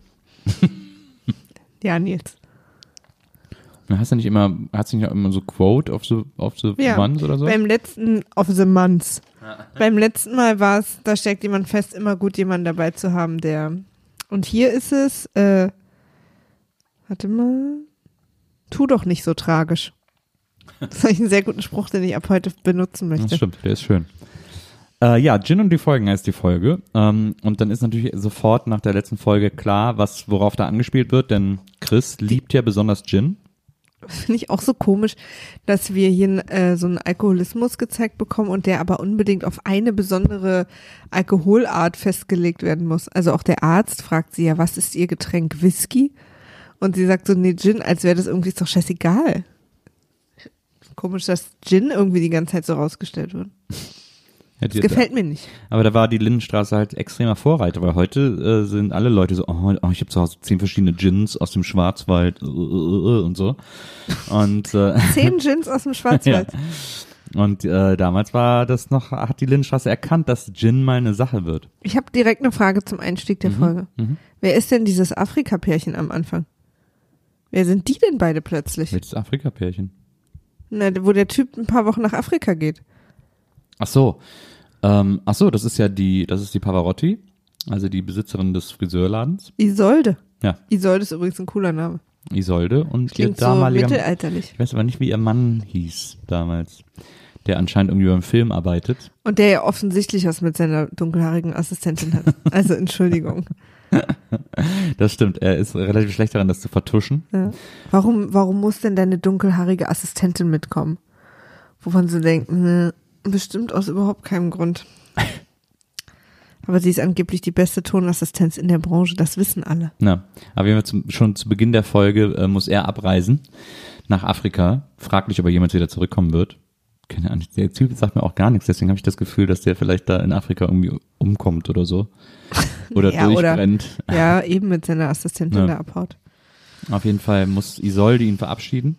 Ja, Nils. Hast du nicht immer, hast du nicht auch immer so Quote auf so, auf so Ja, Months oder so? beim letzten of the months. Beim letzten Mal war es, da steckt jemand fest, immer gut jemanden dabei zu haben, der. Und hier ist es, äh, warte mal, tu doch nicht so tragisch. Das ist eigentlich ein sehr guten Spruch, den ich ab heute benutzen möchte. Das stimmt, der ist schön. Äh, ja, Gin und die Folgen heißt die Folge. Ähm, und dann ist natürlich sofort nach der letzten Folge klar, was, worauf da angespielt wird, denn Chris liebt ja besonders Gin. Das finde ich auch so komisch, dass wir hier äh, so einen Alkoholismus gezeigt bekommen und der aber unbedingt auf eine besondere Alkoholart festgelegt werden muss. Also auch der Arzt fragt sie ja, was ist ihr Getränk? Whisky? Und sie sagt so, nee, Gin, als wäre das irgendwie, ist doch scheißegal. Komisch, dass Gin irgendwie die ganze Zeit so rausgestellt wird. Das gefällt mir nicht. Aber da war die Lindenstraße halt extremer Vorreiter, weil heute äh, sind alle Leute so, oh, oh ich habe zu Hause zehn verschiedene Gins aus dem Schwarzwald äh, äh, und so. Und äh, Zehn Gins aus dem Schwarzwald. Ja. Und äh, damals war das noch, hat die Lindenstraße erkannt, dass Gin mal eine Sache wird. Ich habe direkt eine Frage zum Einstieg der Mhm, Folge. mhm. Wer ist denn dieses Afrika-Pärchen am Anfang? Wer sind die denn beide plötzlich? Welches Afrika-Pärchen? Na, wo der Typ ein paar Wochen nach Afrika geht. Ach so. Ähm, ach so, das ist ja die, das ist die Pavarotti, also die Besitzerin des Friseurladens. Isolde. Ja. Isolde ist übrigens ein cooler Name. Isolde und ihr Klingt so damaliger, mittelalterlich. ich weiß aber nicht, wie ihr Mann hieß damals, der anscheinend irgendwie beim Film arbeitet. Und der ja offensichtlich was mit seiner dunkelhaarigen Assistentin hat. Also Entschuldigung. Das stimmt, er ist relativ schlecht daran, das zu vertuschen. Ja. Warum, warum muss denn deine dunkelhaarige Assistentin mitkommen? Wovon sie denken, ne, bestimmt aus überhaupt keinem Grund. Aber sie ist angeblich die beste Tonassistenz in der Branche, das wissen alle. Na, aber wir zum, schon zu Beginn der Folge äh, muss er abreisen nach Afrika. Fraglich, ob er jemals wieder zurückkommen wird. Keine Ahnung, der Typ sagt mir auch gar nichts, deswegen habe ich das Gefühl, dass der vielleicht da in Afrika irgendwie umkommt oder so. Oder Ja, durchbrennt. Oder, ja, eben mit seiner Assistentin Ja. da abhaut. Auf jeden Fall muss Isolde ihn verabschieden.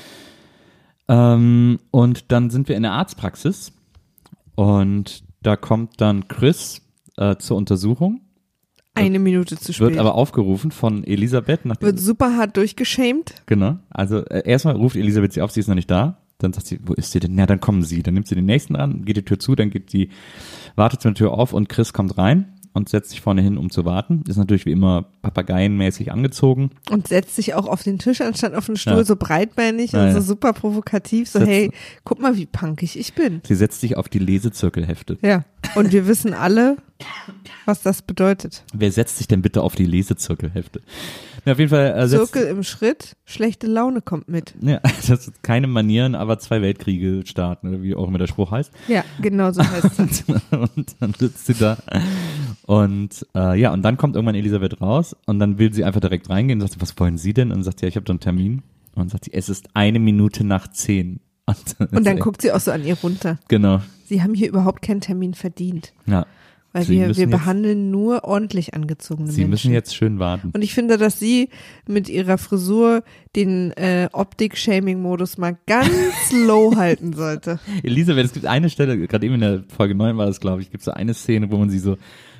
Ähm, und dann sind wir in der Arztpraxis und da kommt dann Chris äh, zur Untersuchung, Eine Minute zu spät. wird aber aufgerufen von Elisabeth. Nachdem, Wird super hart durchgeschämt. genau, also äh, erstmal ruft Elisabeth sie auf, sie ist noch nicht da. Dann sagt sie, wo ist sie denn? Ja, dann kommen sie. Dann nimmt sie den nächsten an, geht die Tür zu, dann geht die Wartezimmertür auf und Chris kommt rein und setzt sich vorne hin, um zu warten. Ist natürlich wie immer papageienmäßig angezogen. Und setzt sich auch auf den Tisch anstatt auf den Stuhl, Ja. so breitbeinig Ja, und so ja. super provokativ. So, Setzt- hey, guck mal, wie punkig ich bin. Sie setzt sich auf die Lesezirkelhefte. Ja, und wir wissen alle, was das bedeutet. Wer setzt sich denn bitte auf die Lesezirkelhefte? Ja, auf jeden Fall äh, setzt, Zirkel im Schritt, schlechte Laune kommt mit. ja, das ist keine Manieren, aber zwei Weltkriege starten, oder wie auch immer der Spruch heißt. Ja, genau so heißt es. Und dann sitzt sie da. Und äh, ja, und dann kommt irgendwann Elisabeth raus und dann will sie einfach direkt reingehen und sagt, was wollen Sie denn? Und dann sagt sie, ja, ich habe da einen Termin. Und dann sagt sie, es ist eine Minute nach zehn. Und dann, Und dann ist- guckt sie auch so an ihr runter. Genau. Sie haben hier überhaupt keinen Termin verdient. Ja. Weil Sie wir, müssen wir jetzt- behandeln nur ordentlich angezogene Sie Menschen. müssen jetzt schön warten. Und ich finde, dass sie mit ihrer Frisur den äh, Optik-Shaming-Modus mal ganz low halten sollte. Elisabeth, es gibt eine Stelle, gerade eben in der Folge neun war das, glaube ich, gibt so eine Szene, wo man sie so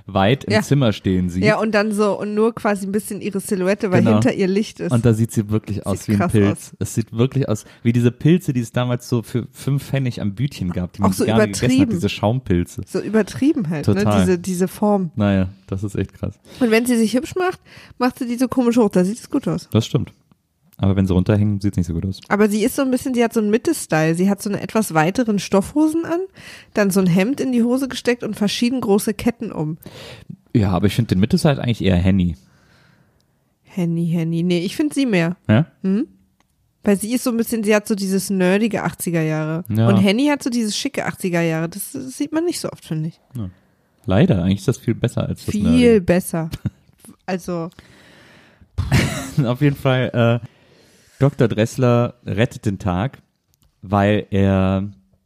weit im Ja. Zimmer stehen sieht. Ja, und dann so, und nur quasi ein bisschen ihre Silhouette, weil Genau. hinter ihr Licht ist. Und da sieht sie wirklich aus Sieht wie ein krass Pilz. aus. Es sieht wirklich aus wie diese Pilze, die es damals so für fünf Pfennig am Bütchen gab, die man Auch so gerne gegessen hat, übertrieben. diese Schaumpilze. So übertrieben halt, ne? Total. Diese, diese Form. Naja, das ist echt krass. Und wenn sie sich hübsch macht, macht sie die so komisch hoch, da sieht es gut aus. Das stimmt. Aber wenn sie runterhängen, sieht es nicht so gut aus. Aber sie ist so ein bisschen, sie hat so einen Mitte-Style. Sie hat so eine etwas weiteren Stoffhosen an, dann so ein Hemd in die Hose gesteckt und verschieden große Ketten um. Ja, aber ich finde den Mitte-Side eigentlich eher Henny. Henny, Henny. Nee, ich finde sie mehr. Ja? Hm? Weil sie ist so ein bisschen, sie hat so dieses nerdige achtziger Jahre. Ja. Und Henny hat so dieses schicke achtziger Jahre. Das, das sieht man nicht so oft, finde ich. Ja. Leider, eigentlich ist das viel besser als das Viel Nerdige. besser. Also, Auf jeden Fall, äh, Doktor Dressler rettet den Tag, weil er,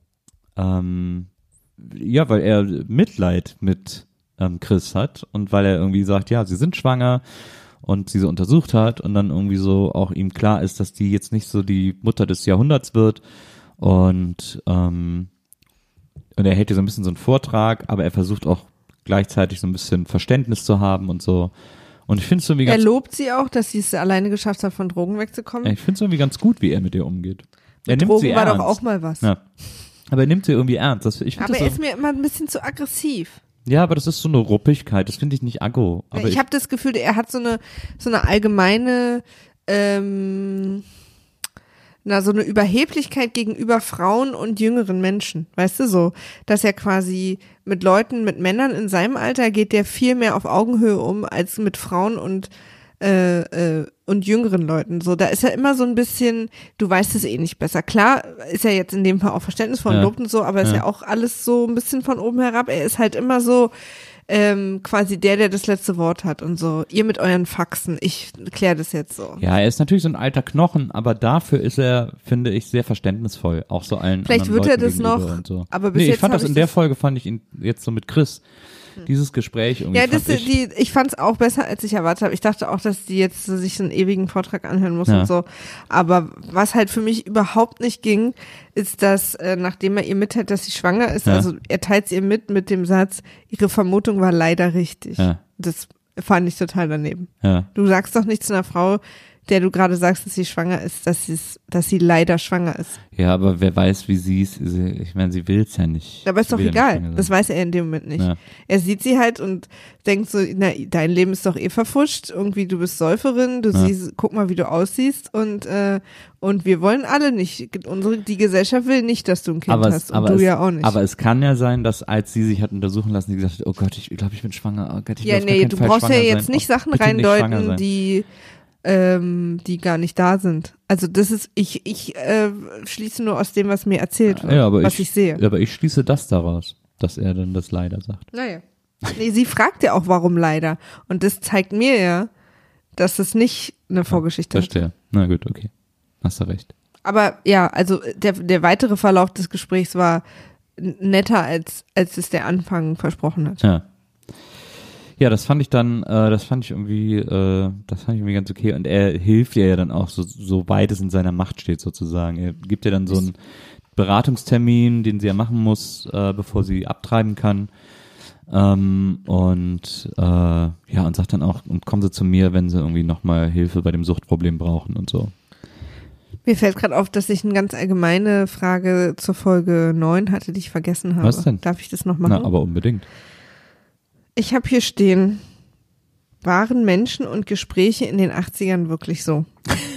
ähm, ja, weil er Mitleid mit ähm, Chris hat und weil er irgendwie sagt, ja, sie sind schwanger und sie so untersucht hat und dann irgendwie so auch ihm klar ist, dass die jetzt nicht so die Mutter des Jahrhunderts wird und, ähm, und er hält ihr so ein bisschen so einen Vortrag, aber er versucht auch gleichzeitig so ein bisschen Verständnis zu haben und so. Und ich finde es irgendwie er ganz lobt sie auch, dass sie es alleine geschafft hat, von Drogen wegzukommen. ich finde es irgendwie ganz gut, wie er mit ihr umgeht. Er nimmt Drogen sie war ernst. doch auch mal was. Ja. Aber er nimmt sie irgendwie ernst. Das, ich find Aber das er so, ist mir immer ein bisschen zu aggressiv. ja, aber das ist so eine Ruppigkeit. Das finde ich nicht aggro. Aber ich ich, habe das Gefühl, er hat so eine so eine allgemeine ähm, na so eine Überheblichkeit gegenüber Frauen und jüngeren Menschen, weißt du so, dass er quasi mit Leuten, mit Männern in seinem Alter geht der viel mehr auf Augenhöhe um als mit Frauen und äh, äh, und jüngeren Leuten. So, da ist er immer so ein bisschen, du weißt es eh nicht besser. Klar ist er jetzt in dem Fall auch verständnisvoll und Ja. lobt und so, aber ist Ja. ja auch alles so ein bisschen von oben herab. Er ist halt immer so ähm, quasi der, der das letzte Wort hat und so. Ihr mit euren Faxen, ich kläre das jetzt so. ja, er ist natürlich so ein alter Knochen, aber dafür ist er, finde ich, sehr verständnisvoll. Auch so allen Vielleicht anderen wird er Leuten das noch, gegenüber und so. aber bis nee, ich jetzt fand hab das ich in der das- Folge, fand ich ihn jetzt so mit Chris, dieses Gespräch irgendwie Ja, das, fand ich, die, ich fand es auch besser, als ich erwartet habe. Ich dachte auch, dass die jetzt so sich so einen ewigen Vortrag anhören muss Ja. und so. Aber was halt für mich überhaupt nicht ging, ist, dass äh, nachdem er ihr mitteilt, dass sie schwanger ist, Ja. also er teilt ihr mit mit dem Satz, ihre Vermutung war leider richtig. Ja. Das fand ich total daneben. ja. Du sagst doch nicht zu einer Frau, der du gerade sagst, dass sie schwanger ist, dass sie dass sie leider schwanger ist. ja, aber wer weiß, wie sie es, ich meine, sie will es ja nicht. Aber ist Sie doch will ja nicht egal. schwanger sein. Das weiß er in dem Moment nicht. Ja. Er sieht sie halt und denkt so, na, dein Leben ist doch eh verfuscht. Irgendwie, du bist Säuferin, du Ja. siehst, guck mal, wie du aussiehst und, äh, und wir wollen alle nicht. Unsere, die Gesellschaft will nicht, dass du ein Kind aber hast es, und aber du es, ja auch nicht. Aber es kann ja sein, dass als sie sich hat untersuchen lassen, sie gesagt hat, oh Gott, ich glaube, ich bin schwanger. Oh Gott, ich will ja, auf gar nee, keinen du Fall brauchst ja schwanger jetzt sein. nicht Oh, Sachen bitte nicht schwanger reindeuten, sein. die, ähm, die gar nicht da sind. Also das ist, ich, ich äh, schließe nur aus dem, was mir erzählt wird, Ja, aber was ich, ich, sehe. Aber ich schließe das daraus, dass er dann das leider sagt. Naja. Nee, sie fragt ja auch, warum leider. Und das zeigt mir ja, dass es nicht eine Vorgeschichte hat. Verstehe. Na gut, okay. Hast du recht. Aber ja, also der, der weitere Verlauf des Gesprächs war n- netter, als, als es der Anfang versprochen hat. Ja. Ja, das fand ich dann, äh, das fand ich irgendwie, äh, das fand ich irgendwie ganz okay. Und er hilft ihr ja dann auch, so, so weit es in seiner Macht steht sozusagen. Er gibt ihr dann so einen Beratungstermin, den sie ja machen muss, äh, bevor sie abtreiben kann. Ähm, und äh, ja, und sagt dann auch, und kommen Sie zu mir, wenn Sie irgendwie nochmal Hilfe bei dem Suchtproblem brauchen und so. Mir fällt gerade auf, dass ich eine ganz allgemeine Frage zur Folge neun hatte, die ich vergessen habe. Was denn? Darf ich das noch machen? Na, aber unbedingt. Ich habe hier stehen, waren Menschen und Gespräche in den achtzigern wirklich so?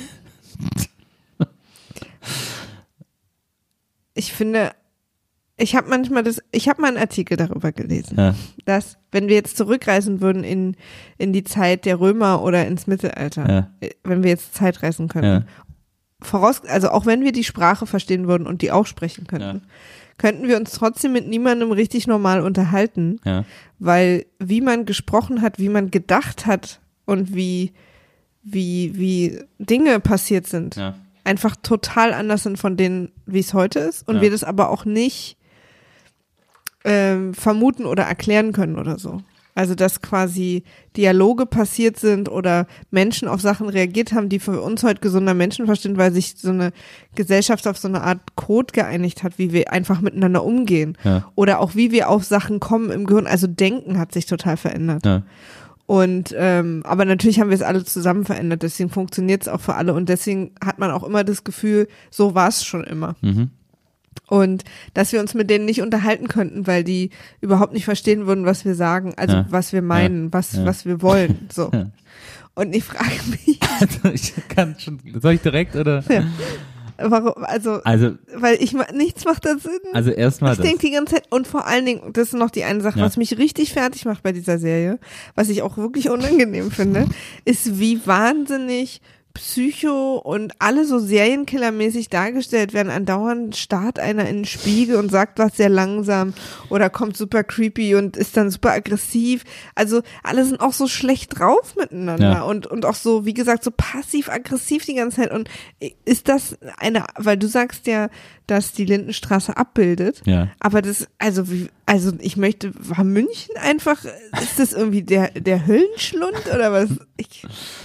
Ich finde, ich habe manchmal das, ich habe mal einen Artikel darüber gelesen, Ja. dass, wenn wir jetzt zurückreisen würden in, in die Zeit der Römer oder ins Mittelalter, Ja. äh, wenn wir jetzt Zeitreisen könnten, Ja. voraus, also auch wenn wir die Sprache verstehen würden und die auch sprechen könnten, könnten wir uns trotzdem mit niemandem richtig normal unterhalten, Ja. weil wie man gesprochen hat, wie man gedacht hat und wie, wie, wie Dinge passiert sind, Ja. einfach total anders sind von denen, wie es heute ist und Ja. wir das aber auch nicht ähm, vermuten oder erklären können oder so. Also dass quasi Dialoge passiert sind oder Menschen auf Sachen reagiert haben, die für uns heute gesunder Menschenverstand, weil sich so eine Gesellschaft auf so eine Art Code geeinigt hat, wie wir einfach miteinander umgehen. Ja. Oder auch wie wir auf Sachen kommen im Gehirn. Also Denken hat sich total verändert. Ja. Und ähm, aber natürlich haben wir es alle zusammen verändert, deswegen funktioniert es auch für alle und deswegen hat man auch immer das Gefühl, so war es schon immer. Mhm. Und dass wir uns mit denen nicht unterhalten könnten, weil die überhaupt nicht verstehen würden, was wir sagen, also Ja. was wir meinen, Ja. was Ja. was wir wollen. So. Ja. Und ich frage mich, Also ich kann schon, soll ich direkt oder? ja, warum, also, Also, weil ich ma- nichts macht da Sinn. also erstmal Ich das. denke die ganze Zeit, und vor allen Dingen, das ist noch die eine Sache, Ja. was mich richtig fertig macht bei dieser Serie, was ich auch wirklich unangenehm finde, ist, wie wahnsinnig Psycho und alle so Serienkillermäßig dargestellt werden. Andauernd starrt einer in den Spiegel und sagt was sehr langsam oder kommt super creepy und ist dann super aggressiv. Also alle sind auch so schlecht drauf miteinander Ja. und, und auch so, wie gesagt, so passiv-aggressiv die ganze Zeit. Und ist das eine, weil du sagst ja, dass die Lindenstraße abbildet. Ja. Aber das, also wie, also ich möchte, war München einfach, ist das irgendwie der, der Höllenschlund oder was? Ich,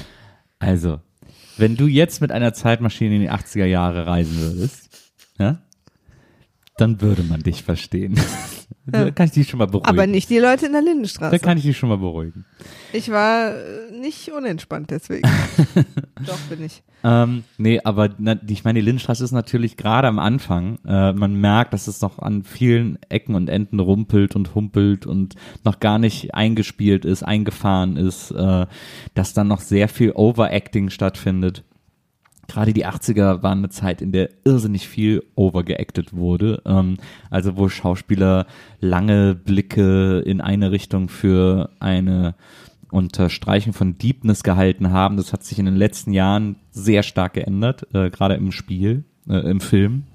Also, wenn du jetzt mit einer Zeitmaschine in die achtziger Jahre reisen würdest, ja, dann würde man dich verstehen. Da kann ich dich schon mal beruhigen. aber nicht die Leute in der Lindenstraße. Da kann ich dich schon mal beruhigen. Ich war äh, nicht unentspannt deswegen. Doch, bin ich. Ähm, nee, aber na, die- ich meine, die Lindenstraße ist natürlich gerade am Anfang. Äh, man merkt, dass es noch an vielen Ecken und Enden rumpelt und humpelt und noch gar nicht eingespielt ist, eingefahren ist, äh, dass dann noch sehr viel Overacting stattfindet. Gerade die achtziger waren eine Zeit, in der irrsinnig viel overgeactet wurde. Ähm, also wo Schauspieler lange Blicke in eine Richtung für eine Unterstreichung von Deepness gehalten haben. Das hat sich in den letzten Jahren sehr stark geändert, äh, gerade im Spiel, äh, im Film.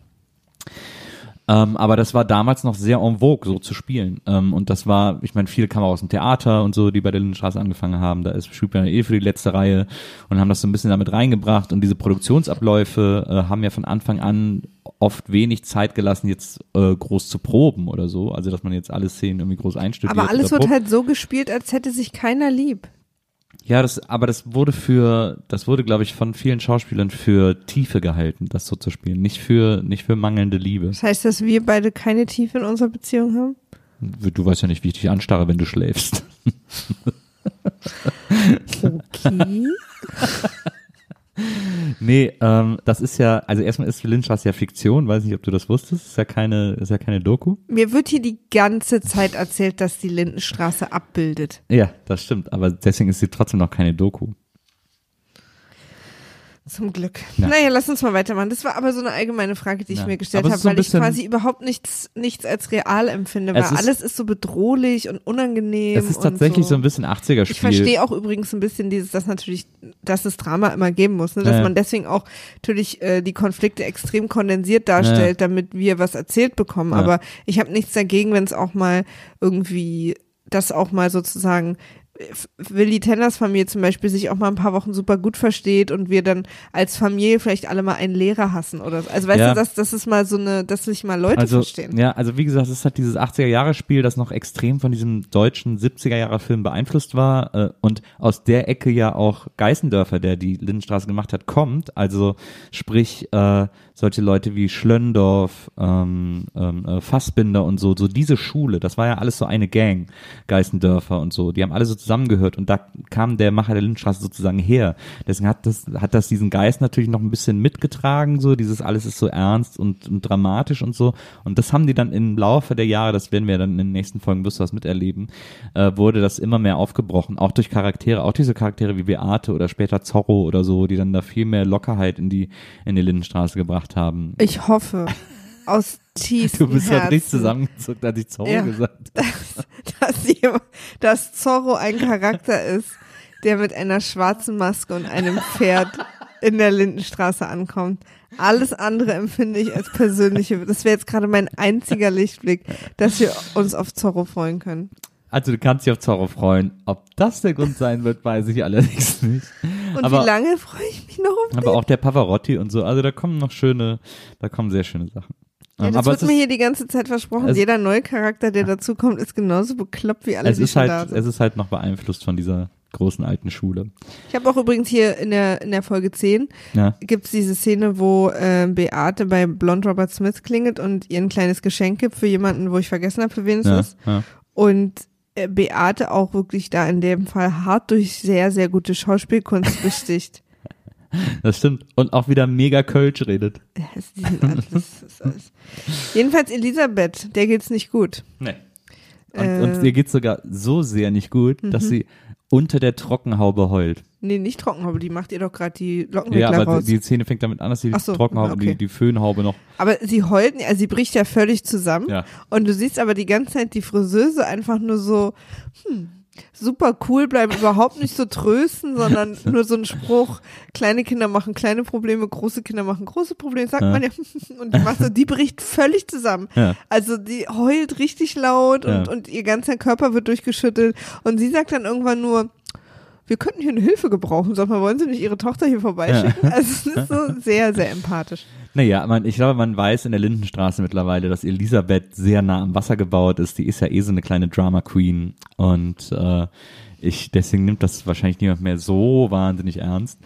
Ähm, aber das war damals noch sehr en vogue, so zu spielen. Ähm, und das war, ich meine, viele kamen aus dem Theater und so, die bei der Lindenstraße angefangen haben. Da ist spielt man eh für die letzte Reihe und haben das so ein bisschen damit reingebracht. Und diese Produktionsabläufe äh, haben ja von Anfang an oft wenig Zeit gelassen, jetzt äh, groß zu proben oder so. Also, dass man jetzt alle Szenen irgendwie groß einstudiert. Aber alles oder wird probt. halt so gespielt, als hätte sich keiner lieb. Ja, das, aber das wurde für, das wurde, glaube ich, von vielen Schauspielern für Tiefe gehalten, das so zu spielen. Nicht für, nicht für mangelnde Liebe. Das heißt, dass wir beide keine Tiefe in unserer Beziehung haben? Du weißt ja nicht, wie ich dich anstarre, wenn du schläfst. Okay. Nee, ähm, das ist ja, also erstmal ist Lindenstraße ja Fiktion, weiß nicht, ob du das wusstest, ist ja keine, ist ja keine Doku. Mir wird hier die ganze Zeit erzählt, dass die Lindenstraße abbildet. Ja, das stimmt, aber deswegen ist sie trotzdem noch keine Doku. Zum Glück. Ja. Naja, lass uns mal weitermachen. Das war aber so eine allgemeine Frage, die ich Ja. mir gestellt Aber es habe, ist so ein weil ich bisschen- quasi überhaupt nichts, nichts als real empfinde, weil Es ist- alles ist so bedrohlich und unangenehm. Es ist und tatsächlich so, so ein bisschen achtziger-Spiel. Ich verstehe auch übrigens ein bisschen dieses, dass natürlich, dass es Drama immer geben muss, ne? dass Ja, ja. man deswegen auch natürlich äh, die Konflikte extrem kondensiert darstellt, damit wir was erzählt bekommen. Ja. Aber ich habe nichts dagegen, wenn es auch mal irgendwie, das auch mal sozusagen Willi Tenners Familie zum Beispiel sich auch mal ein paar Wochen super gut versteht und wir dann als Familie vielleicht alle mal einen Lehrer hassen oder so. Also weißt Ja. du, dass das ist mal so eine, dass sich mal Leute also, verstehen. Ja, also wie gesagt, es ist halt dieses achtziger-Jahre-Spiel, das noch extrem von diesem deutschen siebziger-Jahre-Film beeinflusst war äh, und aus der Ecke ja auch Geißendörfer, der die Lindenstraße gemacht hat, kommt. Also sprich, äh, solche Leute wie Schlöndorff, ähm, ähm, äh, Fassbinder und so, so diese Schule, das war ja alles so eine Gang, Geißendörfer und so, die haben alle so zusammengehört und da kam der Macher der Lindenstraße sozusagen her. Deswegen hat das, hat das diesen Geist natürlich noch ein bisschen mitgetragen, so dieses alles ist so ernst und, und dramatisch und so und das haben die dann im Laufe der Jahre, das werden wir dann in den nächsten Folgen, wirst du was miterleben, äh, wurde das immer mehr aufgebrochen, auch durch Charaktere, auch diese Charaktere wie Beate oder später Zorro oder so, die dann da viel mehr Lockerheit in die, in die Lindenstraße gebracht haben. Ich hoffe, aus tiefstem Du bist halt richtig Herzen, zusammengezuckt, als ich Zorro Ja. gesagt habe. dass, jemand- dass Zorro ein Charakter ist, der mit einer schwarzen Maske und einem Pferd in der Lindenstraße ankommt. Alles andere empfinde ich als persönliche, das wäre jetzt gerade mein einziger Lichtblick, dass wir uns auf Zorro freuen können. Also du kannst dich auf Zorro freuen. Ob das der Grund sein wird, weiß ich allerdings nicht. Und aber, wie lange freue ich mich noch auf den? aber auch der Pavarotti und so. Also da kommen noch schöne, da kommen sehr schöne Sachen. Ja, Ähm, das aber wird es mir ist, hier die ganze Zeit versprochen. es- Jeder neue Charakter, der dazukommt, ist genauso bekloppt wie alle, es die ist schon halt, da sind. es ist halt noch beeinflusst von dieser großen alten Schule. Ich habe auch übrigens hier in der in der Folge zehn Ja. gibt's diese Szene, wo äh, Beate bei Blond Robert Smith klingelt und ihr ein kleines Geschenk gibt für jemanden, wo ich vergessen habe, für wen es Ja, ist. ja. Und äh, Beate auch wirklich da in dem Fall hart durch sehr, sehr gute Schauspielkunst besticht. Das stimmt. Und auch wieder mega Kölsch redet. Ja, es- die sind alles, das ist alles. Jedenfalls Elisabeth, der geht's nicht gut. Nee. Und, Äh. und ihr geht's sogar so sehr nicht gut, dass Mhm. sie unter der Trockenhaube heult. Nee, nicht Trockenhaube, die macht ihr doch gerade die Ja, Lockenwickler aber raus. die, die Szene fängt damit an, dass die Ach so, Trockenhaube, okay. die, die Föhnhaube noch. Aber sie heult, nicht, also sie bricht ja völlig zusammen. Ja. Und du siehst aber die ganze Zeit die Friseuse einfach nur so, hm, super cool bleiben, überhaupt nicht so trösten, sondern nur so ein Spruch, kleine Kinder machen kleine Probleme, große Kinder machen große Probleme, sagt Ja. man ja. Und die macht so, die bricht völlig zusammen. Ja. Also die heult richtig laut und, Ja. und ihr ganzer Körper wird durchgeschüttelt. Und sie sagt dann irgendwann nur, wir könnten hier eine Hilfe gebrauchen, sag mal, wollen Sie nicht Ihre Tochter hier vorbeischicken? Ja. Also es ist so sehr, sehr empathisch. Naja, man, ich glaube, man weiß in der Lindenstraße mittlerweile, dass Elisabeth sehr nah am Wasser gebaut ist. Die ist ja eh so eine kleine Drama Queen und äh, ich deswegen nimmt das wahrscheinlich niemand mehr so wahnsinnig ernst.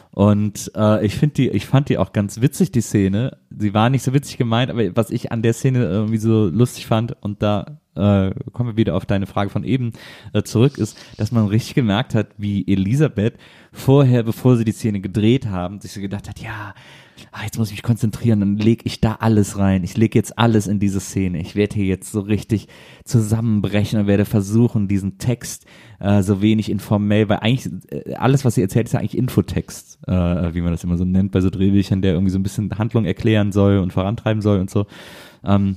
Und äh, ich finde die, ich fand die auch ganz witzig, die Szene. Sie war nicht so witzig gemeint, aber was ich an der Szene irgendwie so lustig fand, und da äh, kommen wir wieder auf deine Frage von eben äh, zurück, ist, dass man richtig gemerkt hat, wie Elisabeth vorher, bevor sie die Szene gedreht haben, sich so gedacht hat, ja, ah, jetzt muss ich mich konzentrieren, dann lege ich da alles rein. Ich lege jetzt alles in diese Szene. Ich werde hier jetzt so richtig zusammenbrechen und werde versuchen, diesen Text äh, so wenig informell, weil eigentlich äh, alles, was sie erzählt, ist ja eigentlich Infotext, äh, wie man das immer so nennt bei so Drehbüchern, der irgendwie so ein bisschen Handlung erklären soll und vorantreiben soll und so. Ähm,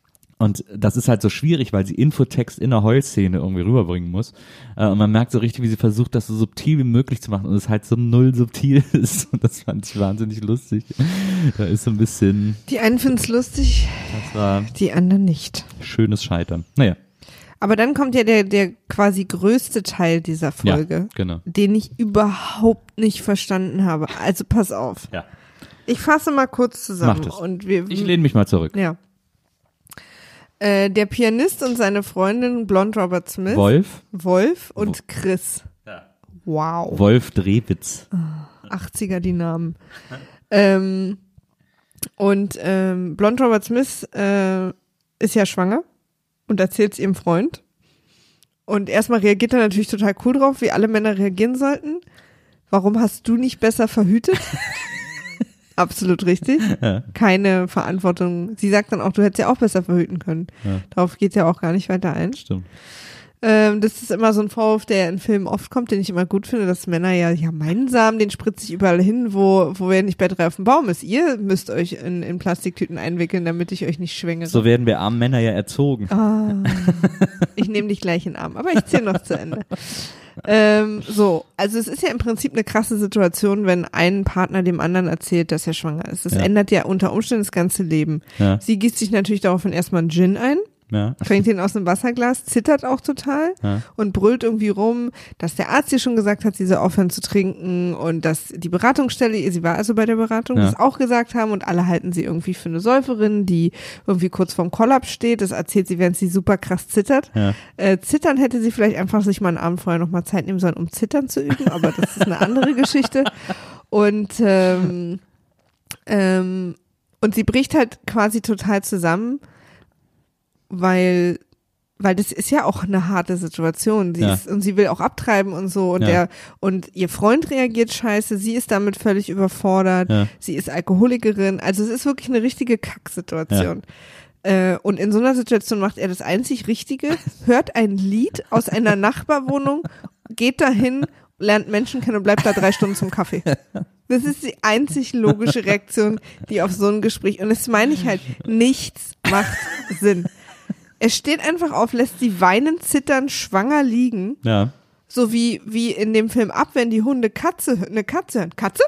Und das ist halt so schwierig, weil sie Infotext in der Heulszene irgendwie rüberbringen muss. Äh, und man merkt so richtig, wie sie versucht, das so subtil wie möglich zu machen und es halt so null subtil ist. Und das fand ich wahnsinnig lustig. Da ist so ein bisschen, Die einen finden es lustig, das war die anderen nicht. schönes Scheitern. Naja, Aber dann kommt ja der, der quasi größte Teil dieser Folge, ja, genau. den ich überhaupt nicht verstanden habe. Also pass auf. Ja. Ich fasse mal kurz zusammen. Mach das. Und wir, Ich lehne mich mal zurück. Ja. Äh, der Pianist und seine Freundin Blond Robert Smith, Wolf, Wolf und Chris. Ja. Wow. Wolf Drewitz. achtziger die Namen. ähm, und ähm, Blond Robert Smith äh, ist ja schwanger und erzählt es ihrem Freund. Und erstmal reagiert er natürlich total cool drauf, wie alle Männer reagieren sollten. Warum hast du nicht besser verhütet? Absolut richtig. Ja. Keine Verantwortung. Sie sagt dann auch, du hättest ja auch besser verhüten können. Ja. Darauf geht ja auch gar nicht weiter ein. Stimmt. Ähm, das ist immer so ein Vorwurf, der in Filmen oft kommt, den ich immer gut finde, dass Männer ja, ja, meinen Samen, den spritze ich überall hin, wo, wo er nicht bei drei auf dem Baum ist. Ihr müsst euch in, in Plastiktüten einwickeln, damit ich euch nicht schwängere. So werden wir armen Männer ja erzogen. Ah, ich nehme dich gleich in den Arm, aber ich zähle noch zu Ende. Ähm, so, also es ist ja im Prinzip eine krasse Situation, wenn ein Partner dem anderen erzählt, dass er schwanger ist. Das Ja. ändert ja unter Umständen das ganze Leben. Ja. Sie gießt sich natürlich daraufhin erstmal einen Gin ein, Ja. trinkt ihn aus einem Wasserglas, zittert auch total Ja. und brüllt irgendwie rum, dass der Arzt ihr schon gesagt hat, sie soll aufhören zu trinken und dass die Beratungsstelle, sie war also bei der Beratung, Ja. das auch gesagt haben und alle halten sie irgendwie für eine Säuferin, die irgendwie kurz vorm Kollaps steht. Das erzählt sie, während sie super krass zittert. Ja. Äh, zittern hätte sie vielleicht einfach sich mal einen Abend vorher nochmal Zeit nehmen sollen, um zittern zu üben, aber das ist eine andere Geschichte. Und ähm, ähm, und sie bricht halt quasi total zusammen, weil weil das ist ja auch eine harte Situation. Sie Ja. ist, und sie will auch abtreiben und so und Ja. der und ihr Freund reagiert scheiße, sie ist damit völlig überfordert, Ja. sie ist Alkoholikerin, also es ist wirklich eine richtige Kacksituation. Äh, und in so einer Situation macht er das einzig Richtige, hört ein Lied aus einer Nachbarwohnung, geht dahin, lernt Menschen kennen und bleibt da drei Stunden zum Kaffee. Das ist die einzig logische Reaktion, die auf so ein Gespräch, und das meine ich halt, nichts macht Sinn. Er steht einfach auf, lässt sie weinend, zittern, schwanger liegen, Ja. so wie, wie in dem Film Ab, wenn die Hunde Katze, eine Katze hören. Katze?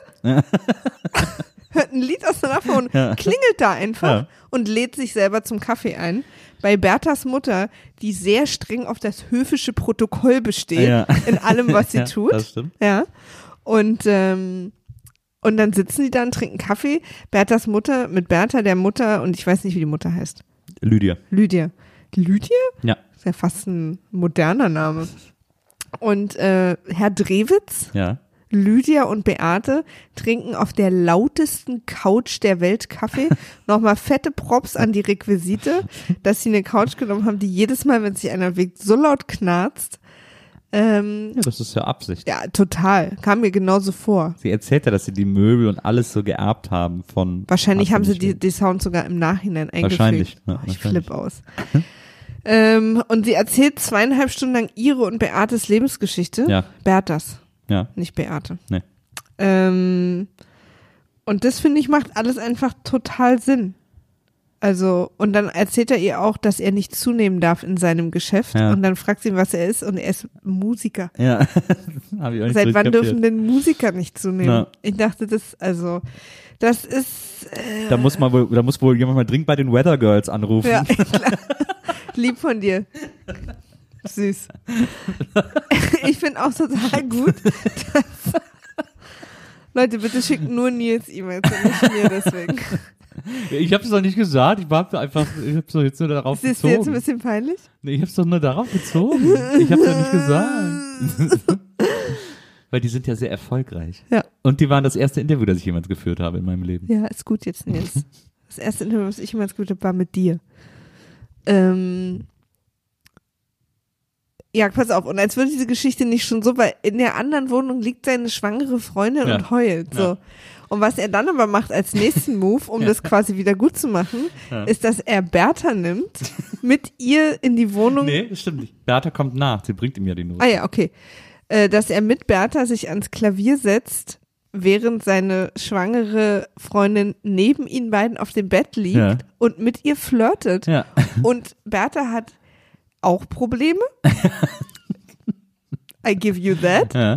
Hört ein Lied aus der Nachbarwohnung, Ja. klingelt da einfach Ja. und lädt sich selber zum Kaffee ein. Bei Berthas Mutter, die sehr streng auf das höfische Protokoll besteht, Ja. in allem, was sie Ja, tut. das stimmt. Ja. Und, ähm, Und dann sitzen die da und trinken Kaffee. Berthas Mutter mit Bertha, der Mutter, und ich weiß nicht, wie die Mutter heißt. Lydia. Lydia. Lydia? Ja. Ist ja fast ein moderner Name. Und äh, Herr Drewitz, Ja. Lydia und Beate trinken auf der lautesten Couch der Welt Kaffee. Nochmal fette Props an die Requisite, dass sie eine Couch genommen haben, die jedes Mal, wenn sich einer bewegt, so laut knarzt. Ähm, Ja, das ist ja Absicht. ja, total. Kam mir genauso vor. Sie erzählt ja, dass sie die Möbel und alles so geerbt haben von. Wahrscheinlich Hast du haben sie nicht die, gehört? die Sounds sogar im Nachhinein eingefügt. Wahrscheinlich, ja, Oh, ich wahrscheinlich. flipp aus. ähm, und sie erzählt zweieinhalb Stunden lang ihre und Beates Lebensgeschichte. Ja. Berthas, Ja. nicht Beate. Nee. Ähm, und das, finde ich, macht alles einfach total Sinn. Also, und dann erzählt er ihr auch, dass er nicht zunehmen darf in seinem Geschäft. Ja. Und dann fragt sie ihn, was er ist. Und er ist Musiker. Ja. Hab ich auch nicht Seit so wann kapiert. dürfen denn Musiker nicht zunehmen? Na. Ich dachte, das, also, das ist, äh, Da muss man wohl, da muss wohl jemand mal dringend bei den Weather Girls anrufen. ja, klar. Lieb von dir. Süß. Ich finde auch total gut, dass, Leute, bitte schickt nur Nils E-Mails und nicht mir deswegen. Ich hab's doch nicht gesagt, ich war einfach, ich hab's doch jetzt nur darauf Ist dir jetzt ein bezogen. bisschen peinlich? Nee, ich hab's doch nur darauf bezogen. Ich hab's doch nicht gesagt. Weil die sind ja sehr erfolgreich. Ja. Und die waren das erste Interview, das ich jemals geführt habe in meinem Leben. Ja, ist gut jetzt, Nils. Das erste Interview, was ich jemals geführt habe, war mit dir. Ähm, ja, pass auf. Und als würde diese Geschichte nicht schon so, weil in der anderen Wohnung liegt seine schwangere Freundin Ja. und heult. So. Ja. Und was er dann aber macht als nächsten Move, um das quasi wieder gut zu machen, Ja. ist, dass er Bertha nimmt, mit ihr in die Wohnung. Nee, das stimmt nicht. Bertha kommt nach, sie bringt ihm ja die Note. Ah ja, okay. Äh, dass er mit Bertha sich ans Klavier setzt, während seine schwangere Freundin neben ihnen beiden auf dem Bett liegt Ja. und mit ihr flirtet. Ja. Und Bertha hat auch Probleme. I give you that. Ja.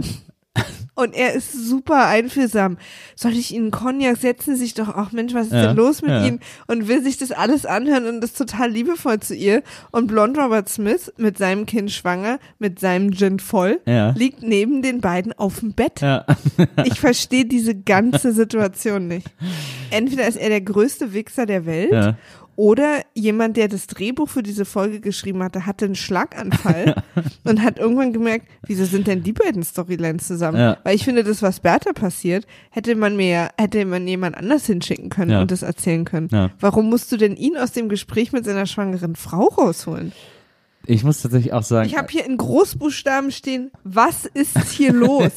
Und er ist super einfühlsam. Soll ich Ihnen Cognac setzen? Sich doch, ach Mensch, was ist Ja, denn los mit ja. Ihnen? Und will sich das alles anhören und ist total liebevoll zu ihr. Und Blond Robert Smith mit seinem Kind schwanger, mit seinem Gin voll, Ja. liegt neben den beiden auf dem Bett. Ja. Ich verstehe diese ganze Situation nicht. Entweder ist er der größte Wichser der Welt Ja. oder jemand, der das Drehbuch für diese Folge geschrieben hatte, hatte einen Schlaganfall und hat irgendwann gemerkt, wieso sind denn die beiden Storylines zusammen? Ja. Weil ich finde, das, was Bertha passiert, hätte man mir, ja- hätte man jemand anders hinschicken können Ja. und das erzählen können. Ja. Warum musst du denn ihn aus dem Gespräch mit seiner schwangeren Frau rausholen? Ich muss tatsächlich auch sagen, Ich habe hier in Großbuchstaben stehen, was ist hier los?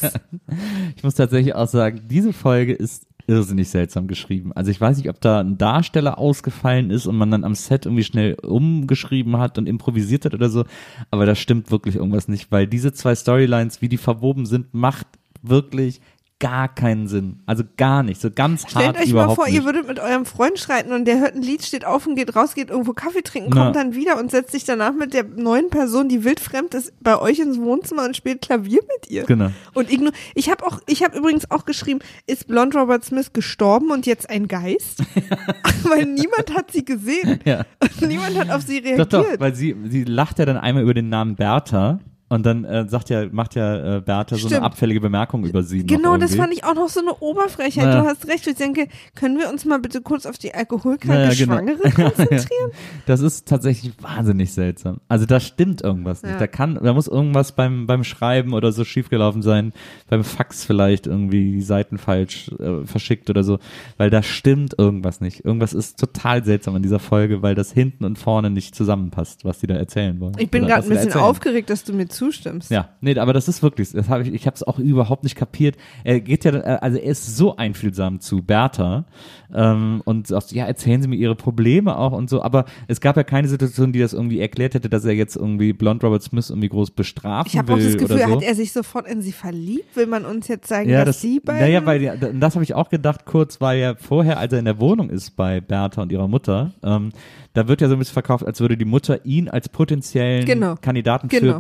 ich muss tatsächlich auch sagen, diese Folge ist irrsinnig seltsam geschrieben. Also ich weiß nicht, ob da ein Darsteller ausgefallen ist und man dann am Set irgendwie schnell umgeschrieben hat und improvisiert hat oder so, aber da stimmt wirklich irgendwas nicht, weil diese zwei Storylines, wie die verwoben sind, macht wirklich gar keinen Sinn. Also gar nicht, so ganz Stellt hart euch mal überhaupt vor, nicht. ihr würdet mit eurem Freund streiten und der hört ein Lied, steht auf und geht raus, geht irgendwo Kaffee trinken, Na. kommt dann wieder und setzt sich danach mit der neuen Person, die wildfremd ist, bei euch ins Wohnzimmer und spielt Klavier mit ihr. Genau. Und igno ich habe auch, ich habe übrigens auch geschrieben, ist Blond Robert Smith gestorben und jetzt ein Geist? Weil niemand hat sie gesehen. Ja. Und niemand hat auf sie Doch, reagiert. doch, weil sie, sie lacht ja dann einmal über den Namen Bertha und dann äh, sagt ja, macht ja äh, Bertha so Stimmt. eine abfällige Bemerkung über sie. Genau, noch das irgendwie. fand ich auch noch so eine Oberfrechheit. Ja. Du hast recht. Ich denke, können wir uns mal bitte kurz auf die alkoholkranke Naja, genau. Schwangere konzentrieren? Das ist tatsächlich wahnsinnig seltsam. Also da stimmt irgendwas nicht. Ja. Da kann, da muss irgendwas beim beim Schreiben oder so schiefgelaufen sein, beim Fax vielleicht irgendwie die Seiten falsch äh, verschickt oder so, weil da stimmt irgendwas nicht. Irgendwas ist total seltsam an dieser Folge, weil das hinten und vorne nicht zusammenpasst, was die da erzählen wollen. Ich bin Oder gerade was ein sie da bisschen erzählen. aufgeregt, dass du mir zustimmst. Ja, nee, aber das ist wirklich, das habe ich, ich habe es auch überhaupt nicht kapiert. Er geht ja, äh, also er ist so einfühlsam zu Bertha ähm, und sagt, ja, erzählen Sie mir Ihre Probleme auch und so, aber es gab ja keine Situation, die das irgendwie erklärt hätte, dass er jetzt irgendwie Blond Robert Smith irgendwie groß bestrafen Ich habe will auch das Gefühl, oder so. hat er sich sofort in sie verliebt? Will man uns jetzt sagen, Ja, dass das, die beiden... naja, weil ja, das habe ich auch gedacht kurz, weil ja vorher, als er in der Wohnung ist bei Bertha und ihrer Mutter, ähm, da wird ja so ein bisschen verkauft, als würde die Mutter ihn als potenziellen Genau. Kandidaten Genau. für Bertha Ja,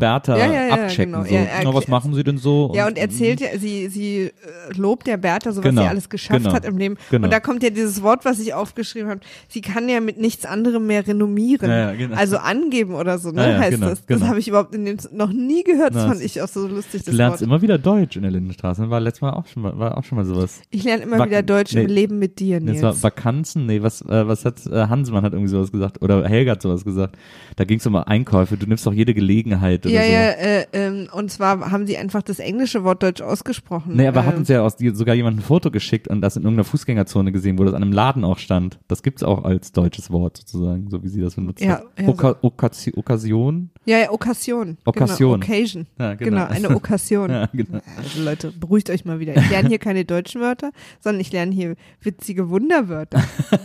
ja, ja, ja, abchecken. genau. So. Er- er- Na, was machen Sie denn so? Ja, und erzählt ja, sie, sie äh, lobt der Bertha, so was Genau, sie alles geschafft genau, hat im Leben. genau. Und da kommt ja dieses Wort, was ich aufgeschrieben habe. Sie kann ja mit nichts anderem mehr renommieren. Ja, ja, genau. Also angeben oder so, ne, Ja, ja, heißt genau, das. genau. Das habe ich überhaupt in dem noch nie gehört. Das Na, fand ich auch so lustig, Du das lernst Wort. immer wieder Deutsch in der Lindenstraße. War letztes Mal auch schon mal, war auch schon mal sowas. Ich lerne immer Vak- wieder Deutsch nee, im Leben mit dir, Nee, Nils. es war Vakanzen, nee, was, äh, was hat, äh, Hansmann hat irgendwie sowas gesagt, oder Helga hat sowas gesagt. Da ging es um Einkäufe, du nimmst doch jede Gelegenheit oder ja, so. ja, äh, ähm, und zwar haben sie einfach das englische Wort Deutsch ausgesprochen. Nee, aber hat Ähm, uns ja aus, die, sogar jemand ein Foto geschickt und das in irgendeiner Fußgängerzone gesehen, wo das an einem Laden auch stand. Das gibt's auch als deutsches Wort sozusagen, so wie sie das benutzt Ja, hat. ja, Oka Okasi Okkasion? Ja, ja, Okkasion. Okkasion. Genau, Occasion. Ja, Genau, genau. eine Okkasion. Ja, genau. Also Leute, beruhigt euch mal wieder. Ich lerne hier keine deutschen Wörter, sondern ich lerne hier witzige Wunderwörter.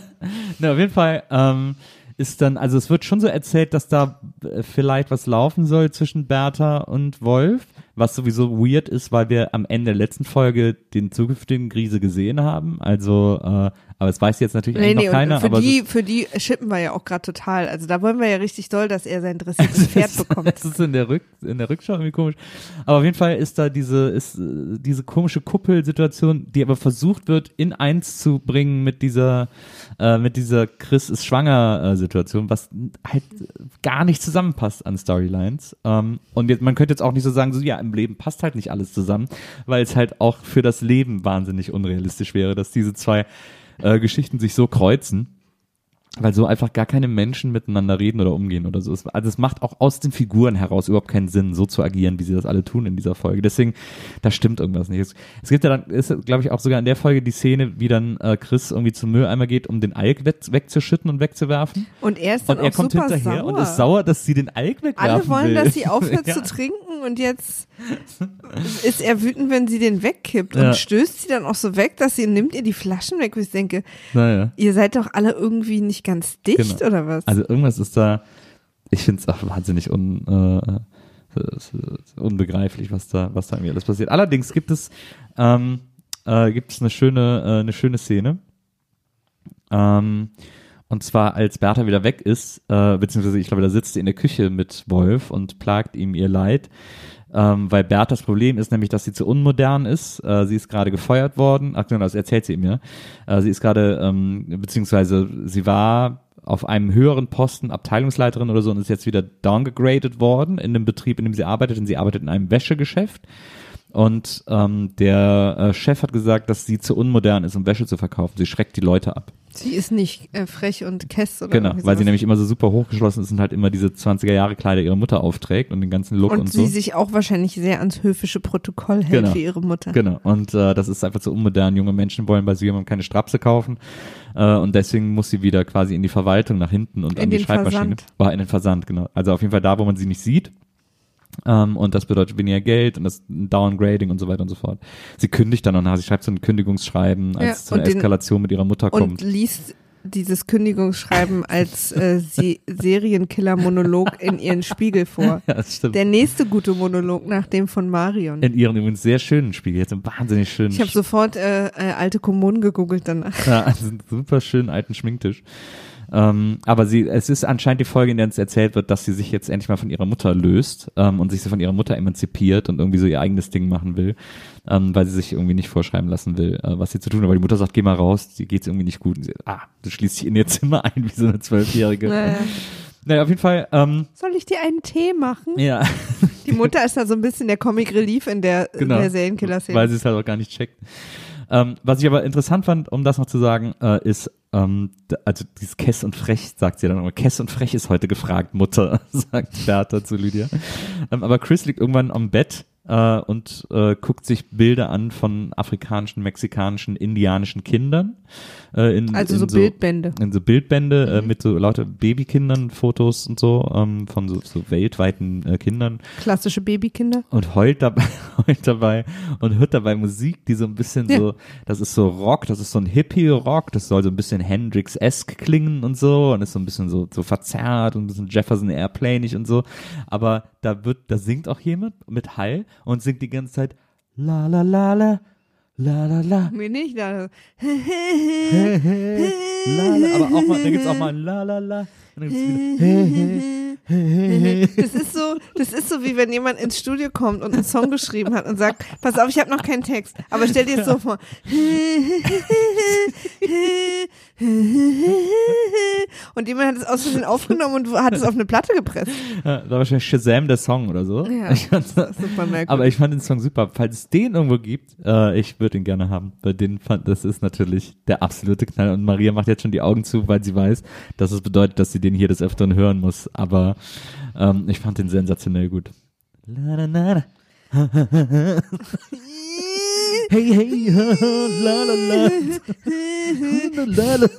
Na, auf jeden Fall ähm, ist dann, also es wird schon so erzählt, dass da äh, vielleicht was laufen soll zwischen Bertha und Wolf, was sowieso weird ist, weil wir am Ende der letzten Folge den zukünftigen Grise gesehen haben. Also, äh, aber es weiß jetzt natürlich Nee, eigentlich nee, noch keiner. und für aber es die, ist, für die schippen wir ja auch gerade total. Also da wollen wir ja richtig doll, dass er sein dressiertes Pferd bekommt. Das ist in der, Rück, in der Rückschau irgendwie komisch. Aber auf jeden Fall ist da diese, ist, äh, diese komische Kuppelsituation, die aber versucht wird, in eins zu bringen mit dieser, äh, mit dieser Chris ist schwanger äh, Situation, was halt gar nicht zusammenpasst an Storylines. Ähm, und jetzt, man könnte jetzt auch nicht so sagen, so, ja, im Leben passt halt nicht alles zusammen, weil es halt auch für das Leben wahnsinnig unrealistisch wäre, dass diese zwei äh, Geschichten sich so kreuzen. Weil so einfach gar keine Menschen miteinander reden oder umgehen oder so. Es- Also es macht auch aus den Figuren heraus überhaupt keinen Sinn, so zu agieren, wie sie das alle tun in dieser Folge. Deswegen, da stimmt irgendwas nicht. Es, es gibt ja dann, ist glaube ich auch sogar in der Folge die Szene, wie dann äh, Chris irgendwie zum Mülleimer geht, um den Alk weg, wegzuschütten und wegzuwerfen. Und er ist dann Und er auch kommt super hinterher sauer. und ist sauer, dass sie den Alk wegwerfen Alle wollen, will. dass sie aufhört Ja. zu trinken und jetzt ist er wütend, wenn sie den wegkippt Ja. und stößt sie dann auch so weg, dass sie nimmt ihr die Flaschen weg, wo ich denke, Naja. ihr seid doch alle irgendwie nicht ganz dicht Genau. oder was? Also irgendwas ist da, ich finde es auch wahnsinnig un, äh, es ist unbegreiflich, was da, was da irgendwie alles passiert. Allerdings gibt es, ähm, äh, gibt es eine schöne, äh, eine schöne Szene. Ähm, und zwar, als Bertha wieder weg ist, äh, beziehungsweise ich glaube, da sitzt sie in der Küche mit Wolf und plagt ihm ihr Leid. Ähm, weil Berthas Problem ist nämlich, dass sie zu unmodern ist. Äh, sie ist gerade gefeuert worden. Ach genau, das erzählt sie ihm ja. Äh, sie ist gerade, ähm, beziehungsweise sie war auf einem höheren Posten Abteilungsleiterin oder so und ist jetzt wieder downgegradet worden in dem Betrieb, in dem sie arbeitet. Und sie arbeitet in einem Wäschegeschäft. Und ähm, der äh, Chef hat gesagt, dass sie zu unmodern ist, um Wäsche zu verkaufen. Sie schreckt die Leute ab. Sie ist nicht äh, frech und kess oder Genau, irgendwie weil sie sowas. nämlich immer so super hochgeschlossen ist und halt immer diese zwanziger-Jahre-Kleider ihrer Mutter aufträgt und den ganzen Look und, und so. sie sich auch wahrscheinlich sehr ans höfische Protokoll hält Genau. wie ihre Mutter. Genau, und äh, das ist einfach zu unmodern. Junge Menschen wollen bei so jemandem keine Strapse kaufen äh, und deswegen muss sie wieder quasi in die Verwaltung nach hinten und In an die den Schreibmaschine. Versand. War in den Versand, genau. Also auf jeden Fall da, wo man sie nicht sieht. Ähm, und das bedeutet weniger Geld und das Downgrading und so weiter und so fort. Sie kündigt dann auch nach, sie schreibt so ein Kündigungsschreiben, als Ja, es zu einer und den- Eskalation mit ihrer Mutter Und kommt. liest dieses Kündigungsschreiben als äh, Se Serienkiller-Monolog in ihren Spiegel vor. Ja, das stimmt. Der nächste gute Monolog nach dem von Marion. In ihren übrigens sehr schönen Spiegel, jetzt einen wahnsinnig schönen Ich habe sofort äh, äh, alte Kommunen gegoogelt danach. Ja, also einen super schönen alten Schminktisch. Ähm, aber sie, es ist anscheinend die Folge, in der uns erzählt wird, dass sie sich jetzt endlich mal von ihrer Mutter löst ähm, und sich so von ihrer Mutter emanzipiert und irgendwie so ihr eigenes Ding machen will, ähm, weil sie sich irgendwie nicht vorschreiben lassen will, äh, was sie zu tun hat. Weil die Mutter sagt, geh mal raus, dir geht's irgendwie nicht gut. Und sie, ah, du schließt dich in ihr Zimmer ein, wie so eine Zwölfjährige. Naja. Naja, auf jeden Fall, ähm, Soll ich dir einen Tee machen? ja, Die Mutter ist da so ein bisschen der Comic Relief in der, genau, in der Serienkiller-Szene. weil sie es halt auch gar nicht checkt. Ähm, was ich aber interessant fand, um das noch zu sagen, äh, ist, ähm, d- also dieses Kess und Frech, sagt sie dann immer, Kess und Frech ist heute gefragt, Mutter, sagt Bertha zu Lydia. Ähm, aber Chris liegt irgendwann am Bett äh, und äh, guckt sich Bilder an von afrikanischen, mexikanischen, indianischen Kindern. Äh, in, Also in so Bildbände. In so Bildbände äh, Mhm. mit so lauter Babykindern, Fotos und so, ähm, von so, so weltweiten äh, Kindern. Klassische Babykinder. Und heult dabei, heult dabei und hört dabei Musik, die so ein bisschen Ja. so, das ist so Rock, das ist so ein Hippie-Rock, das soll so ein bisschen Hendrix-esque klingen und so und ist so ein bisschen so, so verzerrt und ein bisschen Jefferson Airplane-ig und so. Aber da wird, da singt auch jemand mit Hall und singt die ganze Zeit la la la la, la la la. Mir nicht. Da. Hey, hey, la, la. Aber auch mal, da gibt's auch mal ein la la la. Und dann gibt's wieder hey, hey, Das ist so, das ist so, wie wenn jemand ins Studio kommt und einen Song geschrieben hat und sagt, pass auf, ich habe noch keinen Text, aber stell dir es so vor. Und jemand hat es aus Versehen aufgenommen und hat es auf eine Platte gepresst. Ja, das war wahrscheinlich Shazam der Song oder so. Ja, ich das ist super merkwürdig. Aber ich fand den Song super. Falls es den irgendwo gibt, äh, ich würde ihn gerne haben. Weil den fand, das ist natürlich der absolute Knall. Und Maria macht jetzt schon die Augen zu, weil sie weiß, dass es bedeutet, dass sie den hier des Öfteren hören muss. Aber ähm, ich fand den sensationell gut. La, la, la, la. Hey, hey, la, la, la. La, la.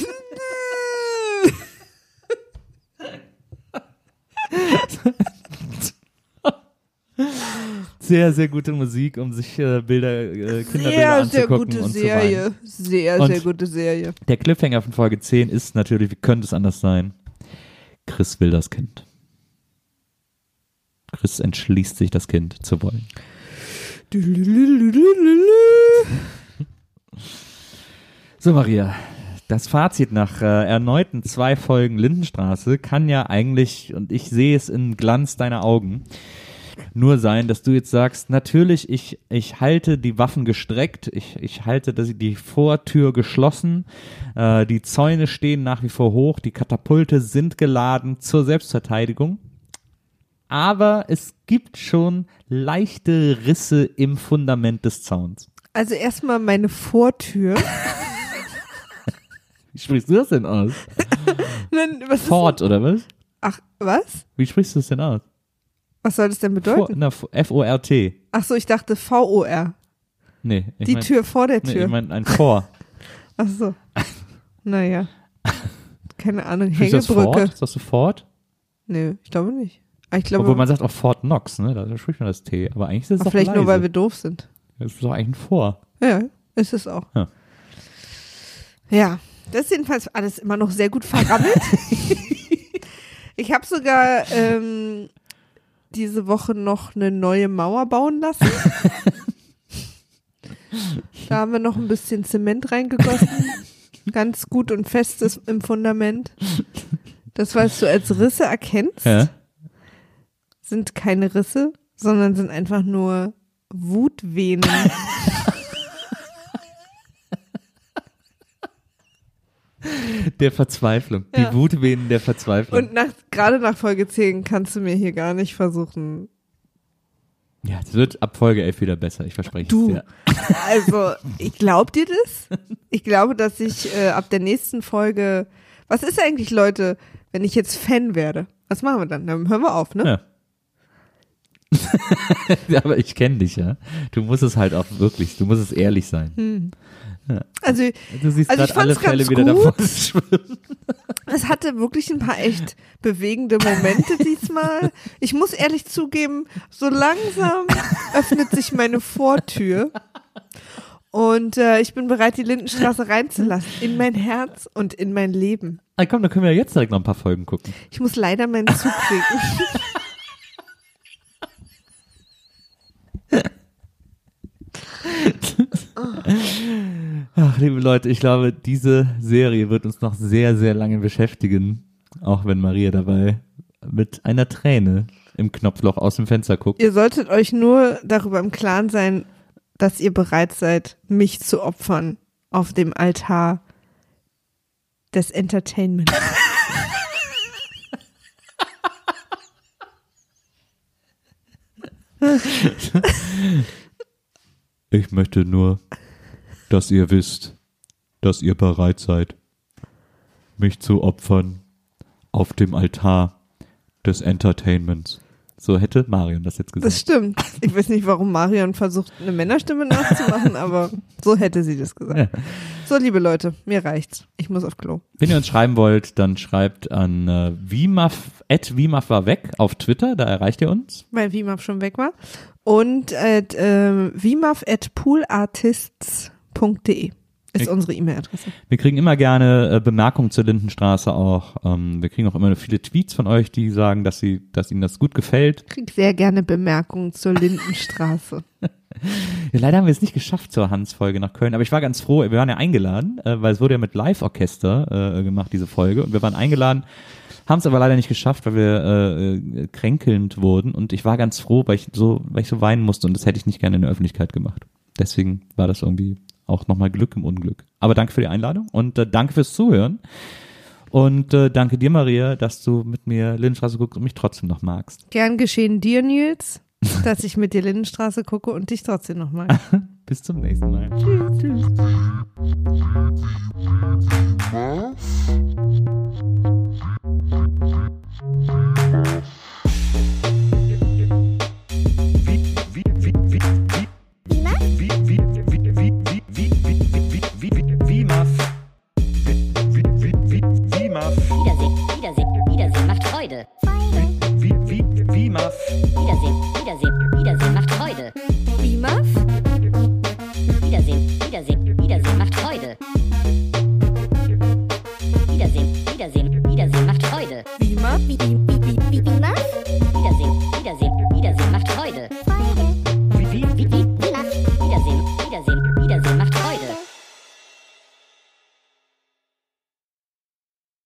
Sehr, sehr gute Musik, um sich äh, Bilder, äh, Kinderbilder anzugucken. Sehr gute und Serie. Zu sehr, und sehr gute Serie. Der Cliffhanger von Folge zehn ist natürlich, wie könnte es anders sein? Chris will das Kind. Chris entschließt sich, das Kind zu wollen. So, Maria, das Fazit nach äh, erneuten zwei Folgen Lindenstraße kann ja eigentlich, und ich sehe es im Glanz deiner Augen, nur sein, dass du jetzt sagst, natürlich, ich, ich halte die Waffen gestreckt, ich, ich halte das, die Vortür geschlossen, äh, die Zäune stehen nach wie vor hoch, die Katapulte sind geladen zur Selbstverteidigung. Aber es gibt schon leichte Risse im Fundament des Zauns. Also erstmal meine Vortür. Wie sprichst du das denn aus? Nein, was Fort, ist oder was? Ach, was? Wie sprichst du das denn aus? Was soll das denn bedeuten? Na, F O R T. Ach so, ich dachte V O R. Nee. Ich Die mein, Tür vor der Tür. Nee, ich meine ein Vor. Ach so. Naja. Keine Ahnung, Sprichst du das Hängebrücke. Fort? Sagst du Fort? Nö, ich glaube nicht. Ich glaube, Obwohl man sagt auch Fort Knox, ne? Da spricht man das T. Aber eigentlich ist es doch vielleicht leise. nur, weil wir doof sind. Das ist doch eigentlich ein Vor. Ja, ist es auch. Ja. Ja, das ist jedenfalls alles immer noch sehr gut verrammelt. Ich habe sogar ähm, diese Woche noch eine neue Mauer bauen lassen. Da haben wir noch ein bisschen Zement reingegossen. Ganz gut und festes im Fundament. Das, was du als Risse erkennst, Ja. sind keine Risse, sondern sind einfach nur Wutvenen. Der Verzweiflung. Ja. Die Wutvenen der Verzweiflung. Und nach, gerade nach Folge zehn kannst du mir hier gar nicht versuchen. Ja, es wird ab Folge elf wieder besser, ich verspreche Du. es dir. Also, ich glaub dir das. Ich glaube, dass ich äh, ab der nächsten Folge, was ist eigentlich, Leute, wenn ich jetzt Fan werde? Was machen wir dann? Dann hören wir auf, ne? Ja. Ja, aber ich kenne dich, ja. Du musst es halt auch wirklich, du musst es ehrlich sein. Hm. Ja. Also, Du siehst Also ich gerade alle fand's ganz Fälle wieder gut. davon schwimmen. es hatte wirklich ein paar echt bewegende Momente diesmal. Ich muss ehrlich zugeben, so langsam öffnet sich meine Vortür. Und äh, ich bin bereit, die Lindenstraße reinzulassen. In mein Herz und in mein Leben. Ah, komm, dann können wir jetzt direkt noch ein paar Folgen gucken. Ich muss leider meinen Zug kriegen. Ach, liebe Leute, ich glaube, diese Serie wird uns noch sehr, sehr lange beschäftigen. Auch wenn Maria dabei mit einer Träne im Knopfloch aus dem Fenster guckt. Ihr solltet euch nur darüber im Klaren sein, dass ihr bereit seid, mich zu opfern auf dem Altar des Entertainment. Ich möchte nur, dass ihr wisst, dass ihr bereit seid, mich zu opfern auf dem Altar des Entertainments. So hätte Marion das jetzt gesagt. Das stimmt. Ich weiß nicht, warum Marion versucht, eine Männerstimme nachzumachen, aber so hätte sie das gesagt. Ja. So, liebe Leute, mir reicht's. Ich muss auf Klo. Wenn ihr uns schreiben wollt, dann schreibt an äh, wimaf, at wimaf war weg auf Twitter, da erreicht ihr uns. Weil Wimaf schon weg war. Und at äh, wimaf at poolartists punkt de ist Ich- unsere E-Mail-Adresse. Wir kriegen immer gerne äh, Bemerkungen zur Lindenstraße auch. Ähm, wir kriegen auch immer viele Tweets von euch, die sagen, dass sie, dass ihnen das gut gefällt. Krieg sehr gerne Bemerkungen zur Lindenstraße. Ja, leider haben wir es nicht geschafft zur Hans-Folge nach Köln, aber ich war ganz froh, wir waren ja eingeladen, äh, weil es wurde ja mit Live-Orchester äh, gemacht, diese Folge, und wir waren eingeladen, haben es aber leider nicht geschafft, weil wir äh, kränkelnd wurden und ich war ganz froh, weil ich so, weil ich so weinen musste und das hätte ich nicht gerne in der Öffentlichkeit gemacht. Deswegen war das irgendwie auch nochmal Glück im Unglück. Aber danke für die Einladung und äh, danke fürs Zuhören und äh, danke dir, Maria, dass du mit mir Lindenstraße guckst und mich trotzdem noch magst. Gern geschehen dir, Nils, dass ich mit dir Lindenstraße gucke und dich trotzdem noch mag. Bis zum nächsten Mal. Tschüss. Tschüss. Was?